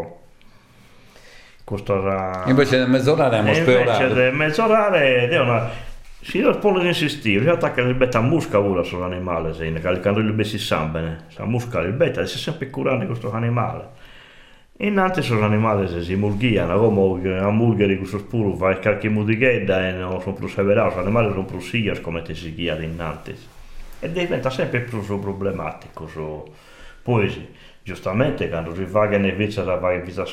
invece del mezz'ora abbiamo spionato. Invece del mezz'ora è una si lo pone di insistere, si attacca il beta a musca ora sull'animale, se quando il bessi sambene, sa musca il beta, si è sempre curando questo animale. E innanzi sono animali se si murghiano, come a murghere questo spuro fa qualche mutighetta e non sono più severato, gli animali sono più sigari come te si chiama innanzi. E diventa sempre più problematico. Poi, giustamente, quando si va che invece la va in vita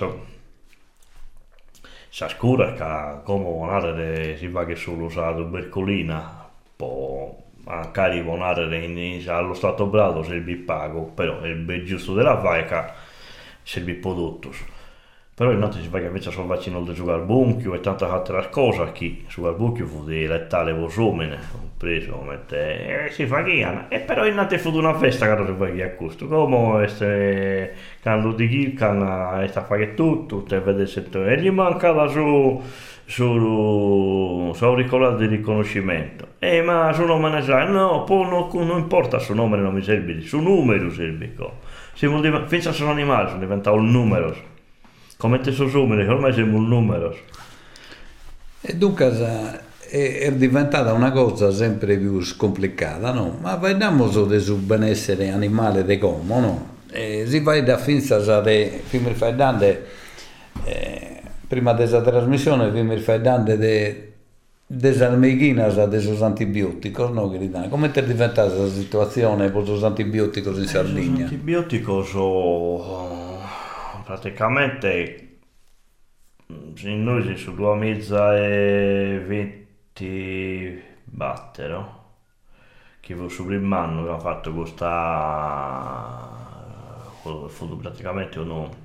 si scura che come si va che solo la tubercolina, poi magari allo stato brado se il pago, però il giusto della vaica serve prodotti. Però innanzi si fa che invece sono vaccino del sugalbucchio e tante altre cose che sugalbucchio fu di lettale vosomene preso e si fa che e però innanzi fu una festa quando si fa che a questo come quando ti chicano sta a fare tutto te vede se e gli manca da su auricolare di riconoscimento ma su nome ne sa no poi non importa su nome non mi serve su numero serve si vuol pensa sono animali sono diventato un numero come te sono numeri ormai siamo un numero e dunque è diventata una cosa sempre più complicata no? Ma vediamo sul benessere animale di come no? Si va da finza prima fai dante prima della trasmissione prima fai dante delle almeghinas dei antibiotici, no? Come è diventata la situazione con gli antibiotici in Sardegna? Gli antibiotici sono praticamente noi su 2020 battero che fu primo anno abbiamo fatto questa fu praticamente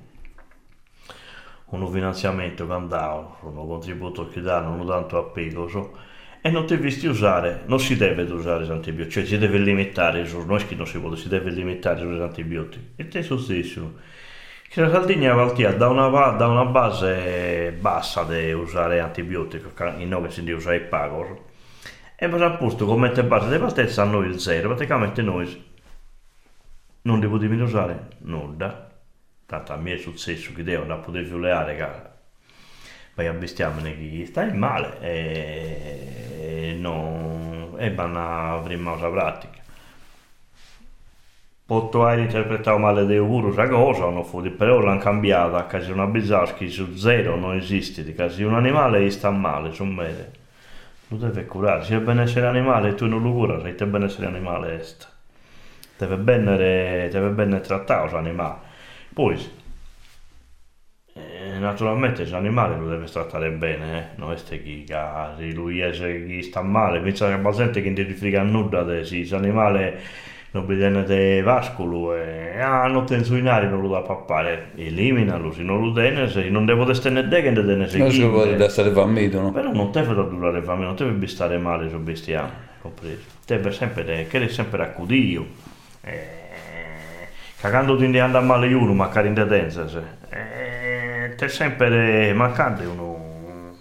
uno finanziamento che andava, uno contributo che danno, non tanto a peso, e non devi usare, non si deve usare gli antibiotici, cioè si deve limitare, non è che non si vuole, si deve limitare gli antibiotici. E te stesso, che la Sardegna partia da una base bassa di usare antibiotici, in noi che si deve usare il pago, e per appunto come base di partenza a noi il zero, praticamente noi non devo usare nulla. Tanto a me è successo che devo non poter giuleare che poi abbistiamone chi stai male e non è una prima cosa pratica Potto hai interpretato male di pure questa cosa, non fu, però l'hanno cambiata, che se una bizzaschi su zero non esiste, che se un animale sta male, su mele, lo deve curare, se è benessere animale tu non lo cura, se è benessere animale est. Deve bene trattato l'animale. Poi, naturalmente l'animale lo deve trattare bene, non è chi lui è chi sta male, pensa che la gente che non ti frega nulla di l'animale non bisogna di vascolo e non te insuinare, non lo da pappare, eliminalo, se non lo tiene, se non devo stare te che ne tiene Non si può essere famito, no? però non deve durare famiglia, non deve stare male sul bestiame, compreso, deve sempre accudire. Cagando di andare male uno, magari in detenza, c'è sempre mancante uno,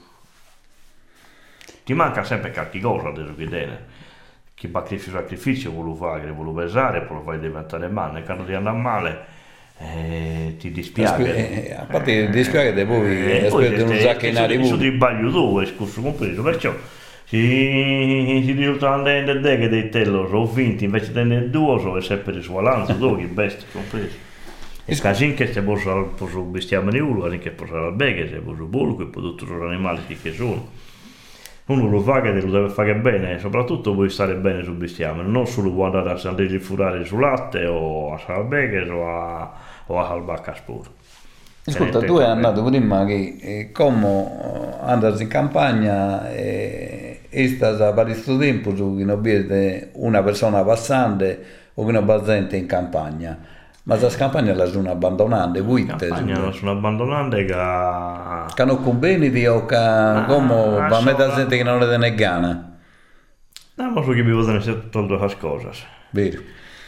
ti manca sempre qualche cosa adesso che tiene, chi sacrificio vuole fare, vuole pesare, poi lo fai diventare male, quando ti andare male ti dispiace, a parte ti dispiace poi aspetti un sacchinare su di baglio tu, scuso compreso, perciò si risultano andando te che dei tello sono vinti invece di due sono sempre suolanza tu che bestia compreso e così che se posso bestiame di uno che posso al beghe se posso bulco e poi tutti gli animali che sono uno lo fa che lo deve fare bene soprattutto vuoi stare bene sul bestiame non solo può andare a andare a furare sul latte o a salbeghe o a albacca spuro. Ascolta, tu hai andato prima che come andare in campagna e stai a questo tempo su che non vede una persona passante o che non presente in campagna, ma le campagne le sono abbandonate, le campagne le sono abbandonate che non conveniti o che come va a mettere gente che non le tiene gana? No, ma so che mi vogliono essere tutte le cose. Vero.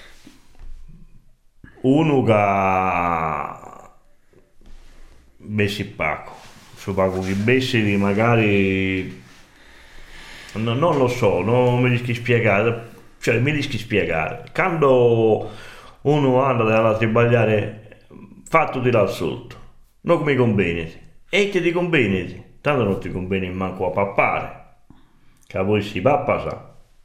Uno che bessi Paco, su Paco che bessi magari non lo so, non mi riesco a spiegare, cioè mi riesco a spiegare, quando uno anda a tribagliare fatto tirare sotto, non come conviene, e che ti conviene, tanto non ti conviene manco a pappare, che a voi si pappa sa.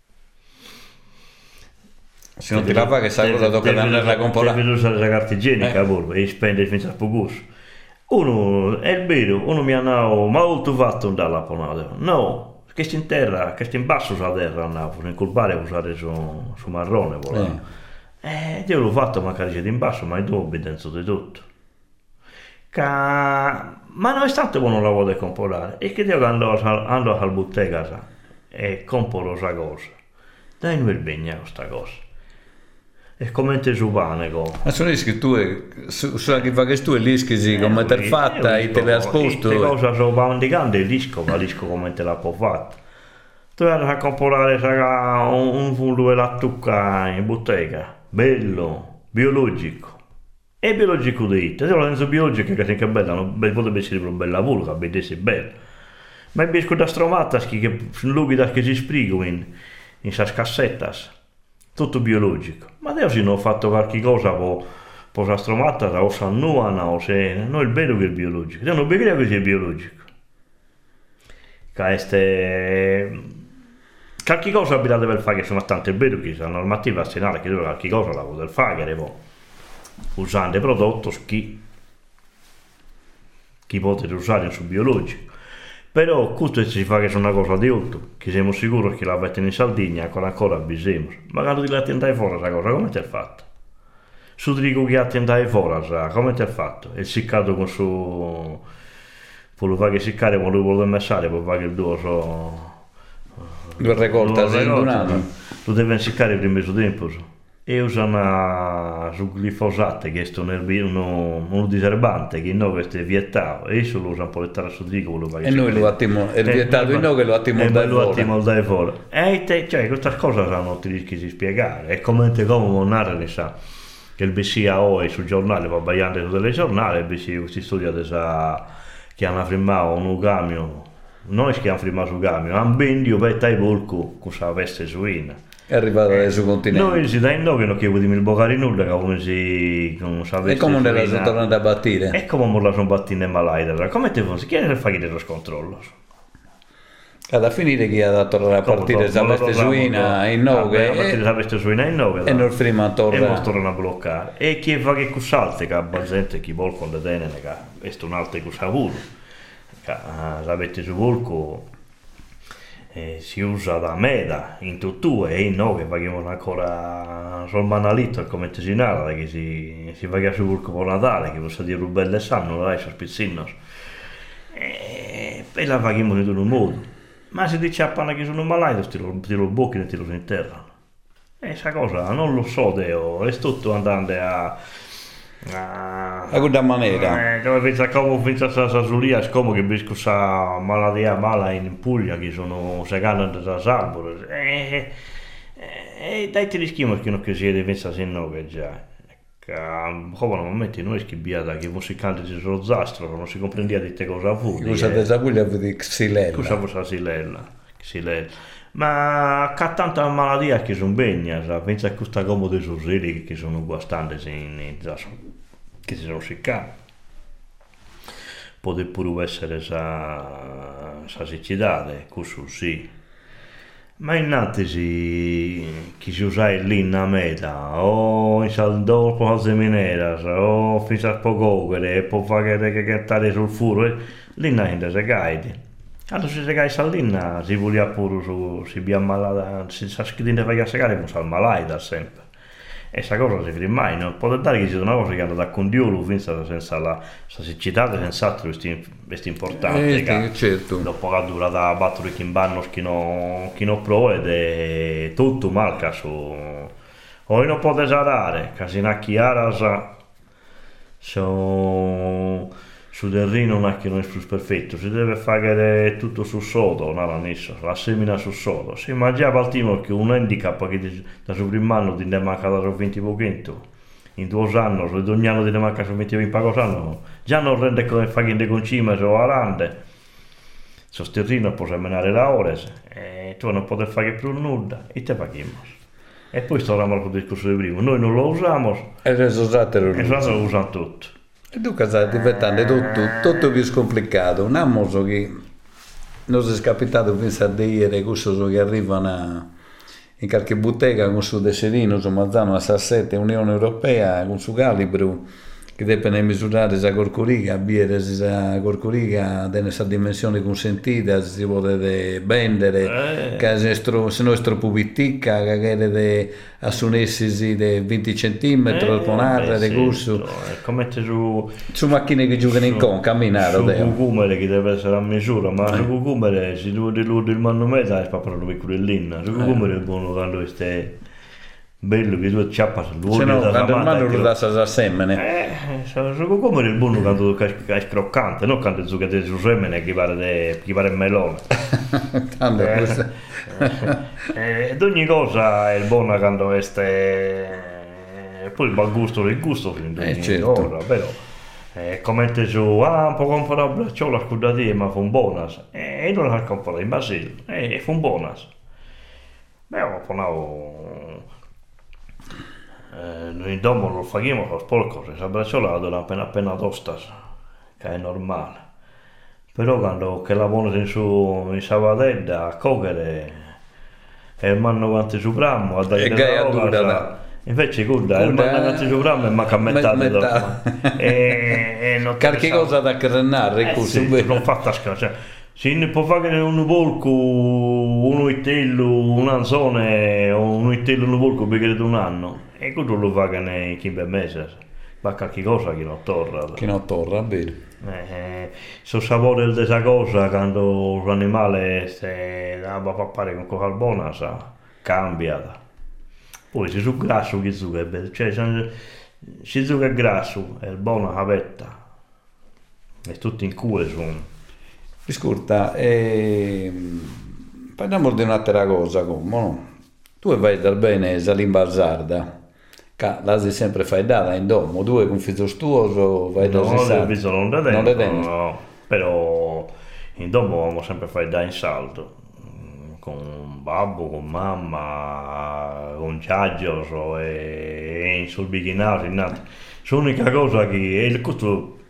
Se non ti la fa che sa cosa tocca andare a comprare. Devi usare la carta igienica e spendere senza poco. Uno, è vero, uno mi ha detto, ma tu fatto andare alla ponata? No, che sta in terra, che sta in basso sulla terra andavo, in colpare usare su marrone, io l'ho fatto magari c'è in basso, ma è dopo dentro di tutto. Ma non è stato buono lavoro di comprare, e che io ando alla bottega e compro questa cosa. Dai non è bene questa cosa. È come te su pane ma sono rischi tu sulla che fa che tu e rischi come te l'ha fatta e te l'ha sposto queste cose sono indicando il disco come te l'ha fatta tu vai a comprare un fullo e la tucca in bottega bello biologico e biologico di te se lo penso biologico che è bella potrebbe essere un bel lavoro che vedesse bello ma il bisco da stromata che luoghi da che si sprigo in queste cassettas tutto biologico, ma adesso non ho fatto qualche cosa per la stromata o sannuana o se non è vero che è biologico, io non credo che sia biologico. Qualche cosa abitate per fare che sono tante vero che la normativa nazionale che qualche cosa la vuole fare usando prodotti chi potete usare su biologico. Però questo si fa che sono una cosa di altro, che siamo sicuri che la avete in Sardegna ancora bisogna. Ma quando ti la attendai fuori questa cosa, come ti è fatta? Su trigo che attendai fuori, come ti è fatto? Il siccato con su... Poi lo fa che siccare, ma lui vuole messare, poi fa che il tuo lo raccolta, lo deve siccare prima di tempo. E usano su glifosato che è uno diserbante che noi questo è vietato e eso lo usano per lettare su trigo e noi lo attiamo è vietato in noi che lo attiamo dai fuori e cioè questa cosa non ti rischi di spiegare è come narra ne sa che il BCA è sul giornale va bagliando tutte le giornali il BCA questi studi che hanno firmato un camion noi che hanno firmato su camion hanno bendio per tai volco con la veste suina è arrivato sul continente. Noi si dai no che non chiediamo il bocare nulla, come si sapesse. E come la sono tornata a battire? E come la sono battendo in malaita, come te fosse? Chi è che fa che lo scontrollo? Alla finire che ha tornato a partire la veste suina in nove a partire la veste suina in nove e non prima torna a bloccare e chi fa che cusalte che ha gente chi vuol con le tenene che è un altro cusavuro la veste su volco si usa da meda in tutto e in noi che paghiamo ancora sul manalito come te si narra che si paga su volco per Natale che possa dire rubelle sanno dai sono spizzinos e la paghiamo in tutto un modo. Ma se ti ciappano che sono malato, tiro bocchi e tiro in terra. E questa cosa non lo so, Deo, è tutto andando a quella maniera. Come pensa a Sasulia, è come che bisco sa malattia mala in Puglia, che sono segando da Salvolo. E dai ti rischiamo che non che si pensa se no che già. Come momenti noi schibbiata che musicanti si sono zastro non si comprendia di te cosa fu cosa te sa quella di xylella cosa fu xylella ma c'ha tanta malattia che sono begna pensa a questa comode susili che sono guastanti che si sono siccati può pure essere sa siccità questo sì. Ma innanzi chi si usa lì in meta o in saldor per cose minera o fino a pocogere e può fare che cantare sul furo lì non è se caidi allora se cai saldina si vuole pure si via malata si sa che deve fare a segare con sal malaita sempre e questa cosa si vede mai non può dare che sia una cosa che anda da condiolo senza la siccità senz'altro questo importante certo. Dopo che dura da battere chi in banno chi non prova ed è tutto malca su o non può desarare casinacchiara su terreno non è che non è più perfetto si deve fare tutto sul sodo la semina sul sodo si ma già Baltimore che un handicap che da suo primo anno ti ne manca da 20 pochino in 2 anni ogni anno ti ne manca su 20 anni già non rende come fare con cima o arande sul terreno può seminare la ores e tu non puoi fare più nulla e te paghiamo e poi torniamo al discorso di prima noi non lo usiamo e il risultato lo usano tutto. E dunque sta diventando tutto più complicato. Un anno che non si è capitato pensare a dire questo che arrivano in qualche bottega con su Deserino, su Mazzano, a Sassette, Unione Europea, con su calibro, che deve misurare la corcorica, avere la corcorica nella dimensione consentita, si vuole vendere, che se non è troppo pittica, che deve assumersi di 20 cm, tonare, di gusto. Come su macchine che giocano in con, camminare. Su cucumere che deve essere a misura, ma su cucumere si deve diludere il manometro e fa proprio piccolellina. Su cucumere è buono quando è bello che tu ciappa se no quando il mano lo dà a semmene come il buono quando è croccante non quando zucchero su semmene che pare melone ed ogni cosa è buona quando è poi il gusto del gusto certo. Ora però come te su un po' comprare bracciola scudate ma fu buona e non la comprare in Basile e fu buona beh ho ponato noi dopo lo facciamo con sporco, se bracciola la dona appena tosta, che è normale. Però quando che la buona in Savadella a cogliere e il manno quanti su brammo, a dare la roba, invece guarda, il manno quanti su brammo e manca metà e non qualche cosa da crenare, non fatta scappare. Si può fare un volco, un uitello, un anzone o un uitello, un volco perché è un anno e quello lo fa nei 15 mesi ma qualche cosa che non torna bene sul sapore di questa cosa quando l'animale va a fare con coca buona cambia poi se su grasso che zucca è bello cioè se zucca è grasso è buona cavetta è tutto in cuore sono. Ascolta, parliamo di un'altra cosa, no? Tu vai dal bene a Limbarzarda, che l'hai sempre fai data in domo, tu con figlio tuo vai da no, però in domo abbiamo sempre fai da in saldo, con babbo, con mamma, con Ciaggio e sul bicchinato, l'unica cosa che è il costo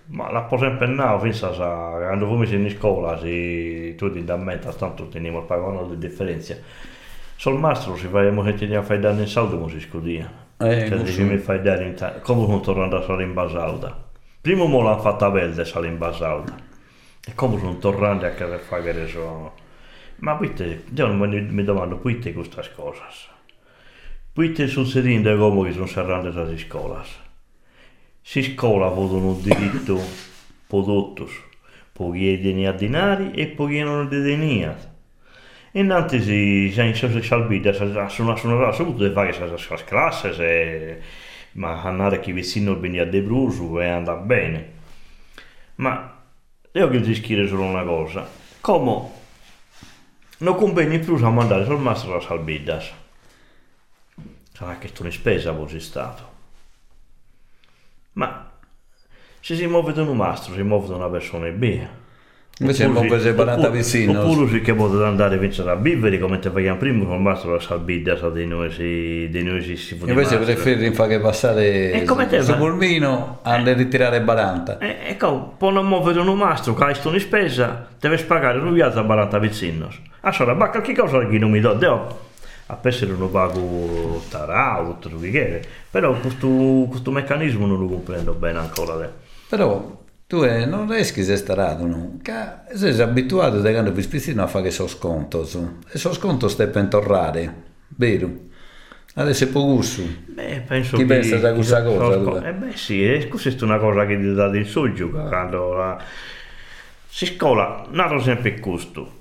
Ma l'ha sempre nato, pensa, quando fumi in scuola, tu ti dà mente, tanto teniamo il pagano di differenza. Sul mastro si fa, che ti fai danni in saldo, non si scudia. Cioè, mi fai dare come sono tornato a sala in basalda. Prima me l'hanno fatta verde sala in basalda. E come sono tornato a casa fare che so. Ma poi io mi domando, poi te queste cose. Poi te succedendo come che sono serrate le scuole. Si scuola vogliono diritto prodotti, pochi deni a denari e pochi non di denia. E innanzi si in social media sono saputo di fare queste classi, ma andare chi vicino veniva a De Bruso e andava bene. Ma io che ti scrivo solo una cosa, come non conviene più a mandare sul mastro a Salbidas, sarà che tu ne spesa così stato. Ma se si muove da un mastro, si muove da una persona B. Invece muove separata vicino. Oppure si che potete andare a vincere a vivere come te paghiamo prima con il mastro la salbida di noi si può. Invece preferisci fare passare su Pulmino a ritirare 40. Ecco, poi non muove da un mastro, che hai in spesa, devi pagare un viaggio a 40 vicini. Allora, ma che cosa che non mi do? A essere un pago tarao, tutto quello che è, però questo meccanismo non lo comprendo bene ancora. Però tu non riesci a stare, no? Sei abituato da quando vi spissino a fare so sconto, e so sconto stai per tornare, vero? Adesso è poco gusto. Penso chi che pensa da questa cosa? Sì, questa è una cosa che ti dà del soggiù, quando si scuola, nato sempre il costo.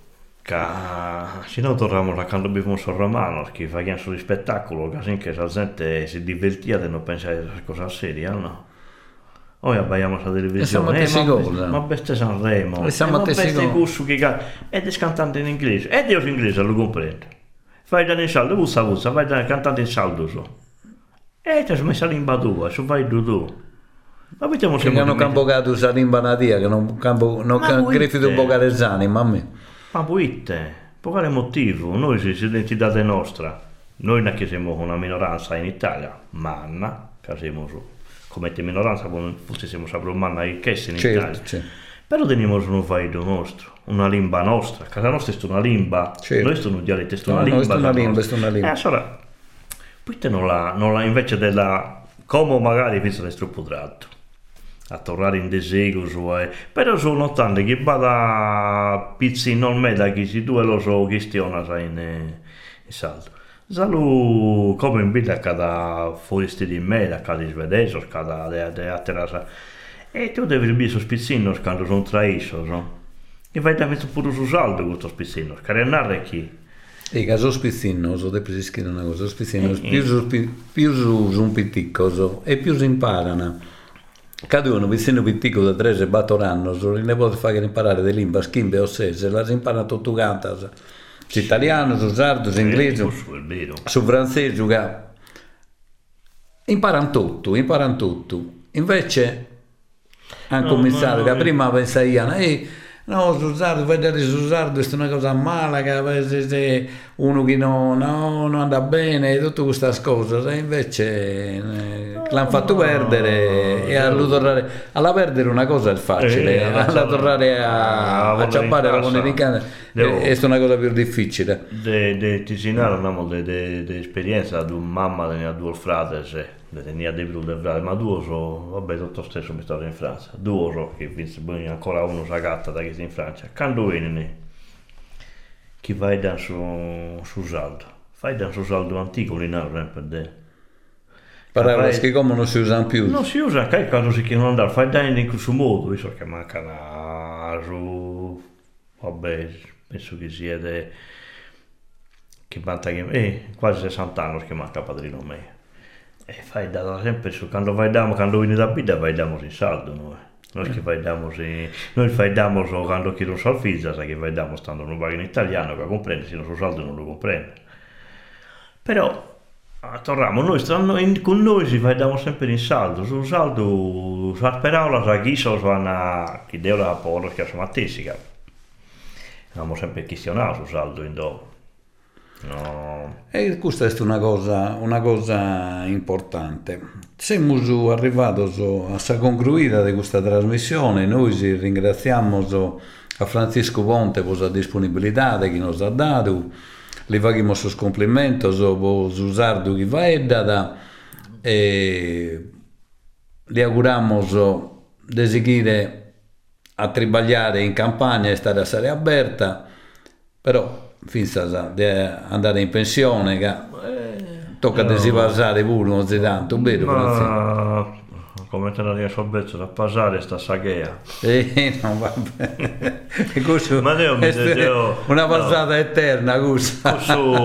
Se no torniamo a quando abbiamo sul romano, che facciamo sullo spettacolo, che la gente si divertia e non pensava a cose serie, no? Ora abbaiamo la televisione, ma bestia Sanremo, ma bestia gusto che ed è cantante in inglese, ed io in inglese lo comprendo. Fai da in saldo, usa, vai da cantante in saldo so. E ti hai messo l'imba tua, su vai tu. Ma vediamo se non campo gato sa limba natia, che non campo griffito un po' caresani, mamma. Ma poi per quale motivo? Noi siamo l'identità nostra, noi non che siamo una minoranza in Italia, manna, che siamo come minoranza, forse siamo sempre una manna ricchezza in Italia, certo. Però teniamo un vaido nostro, una lingua nostra, casa nostra è una lingua, certo. Noi stiamo un dialetto, è una lingua. Allora, poi non la invece della, come magari penso è troppo tratto. A tornare in desego, però sono notando che vada pizzi non me da chi si due lo so questione in saldo. Salu come in vita cada fuori di me, da cada svedese, cada a terra. E tu devi avere spizzino quando sono traisci, no? E vai da mettere pure su saldo questo spizzino, carennare chi? E caso spizzino, so devi scrivere una cosa, spizzino, più su un pitticco e più si imparano. Cada uno vicino piccolo da 3 e 4 anni, ne può fare imparare le lingue, schimbe o sese, la si impara tutto quanto, su italiano, su sardo, su inglese, su francese, imparano tutto. Invece, hanno cominciato, che prima pensavano, no, su sardo, vedere su sardo è una cosa mala, che uno che non anda bene, tutte queste cose, e invece l'hanno fatto perdere e alla perdere una cosa è facile, alla tornare a ciampare la moneta è una cosa più difficile. Ti segnalo di esperienza di una mamma che ha 2 fratelli, tenia dei fratelli, ma 2 sono, vabbè, tutto stesso mi sto in Francia, 2 sono che ancora uno sa gatta da che in Francia, quando viene chi vai da su saldo, fai da su saldo antico lì sempre te. Parole che come non si usano più. Non si usa, che quando si chiamano andare, fai da in questo modo, visto che manca naso, vabbè, penso che sia che manca quasi 60 anni che manca padrino me. E fai da sempre su, quando vieni da vita vai damo in saldo noi. Noi che fai damo quando chi non sa figlia, sai che fai damo stando in un bar in italiano che comprende, se non so saldo non lo comprende. Però torniamo, con noi si vediamo sempre in saldo, sul saldo, per la chiesa chi deve la porta che sono attesica. Abbiamo sempre questionato sul saldo in dopo. No. E questa è una cosa importante. Siamo arrivati a concluire di questa trasmissione. Noi ringraziamo a Francisco Ponte per la disponibilità che ci ha dato. Le facciamo i complimenti per l'usardo che va data e le auguriamo di seguire a tribagliare in campagna e stare a stare aperta, però finza di andare in pensione che tocca di si passare pure ogni tanto, vero? Ma come te la riesco a bezzo da passare sta saghea? Non va bene. Questo Ma io una passata eterna, questa.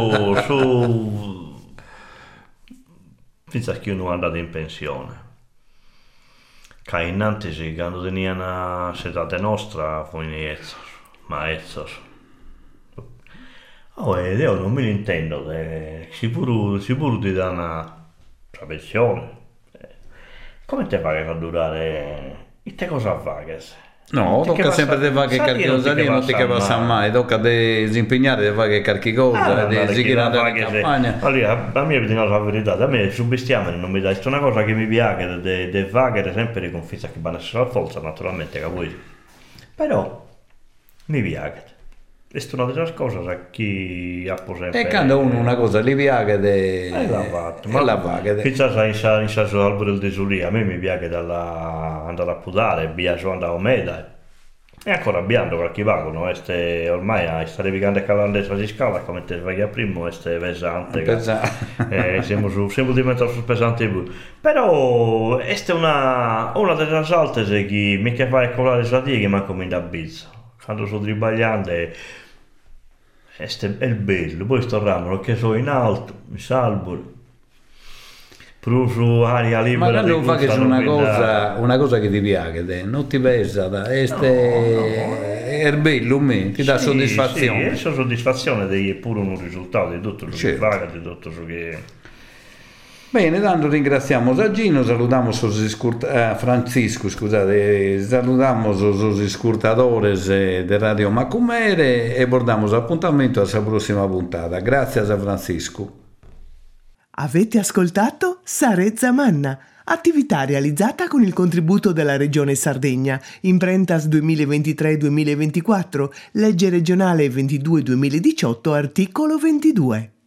Finza che uno è andato in pensione. Che innanzi quando tenia una setata nostra fu in ezzos, ma ezzos. Io non me ne intendo, sicuro ti dà una pensione. Come te fa che fa durare? E te cosa fa che se? No, tocca sempre di fare qualche cosa, non ti passa mai, tocca di impegnare di fare qualche cosa, di seguire andare in campagna. Allora, a me bisogna la verità, a me su bestiame non mi dà, è una cosa che mi piace, di fare sempre con fissa che vanno a essere la forza, naturalmente, capisci? Però, mi piace. È una delle cose che chi ha sempre... E quando uno una cosa li piace, l'ha fatto. Ma la fa. Chissà in senso albero del desulì, a me mi piace andare a putare, via su andare a Omeda. E ancora abbiamo qualche vago, ormai stare picando e calando si scala, come te sveglia prima, è pesante. Siamo diventati sul pesante pure. Però, questa è una delle altre che mi fa colare la tia che manco mi dà bizzo. Quando sto tribagliando è il bello, poi sto ramo che sono in alto, mi salvo, su aria libera. Ma quando fai che è una cosa che ti piace, non ti pesa, è bello, ti dà soddisfazione. Sì, soddisfazione è pure un risultato di tutto ciò che fa, di tutto ciò che... Bene, tanto ringraziamo Gino, salutiamo Francisco, scusate, salutiamo gli ascoltatori di Radio Macumere e portiamo appuntamento alla prossima puntata. Grazie a Francisco. Avete ascoltato Sarezza Manna, attività realizzata con il contributo della Regione Sardegna, Imprentas 2023-2024, legge regionale 22-2018, articolo 22.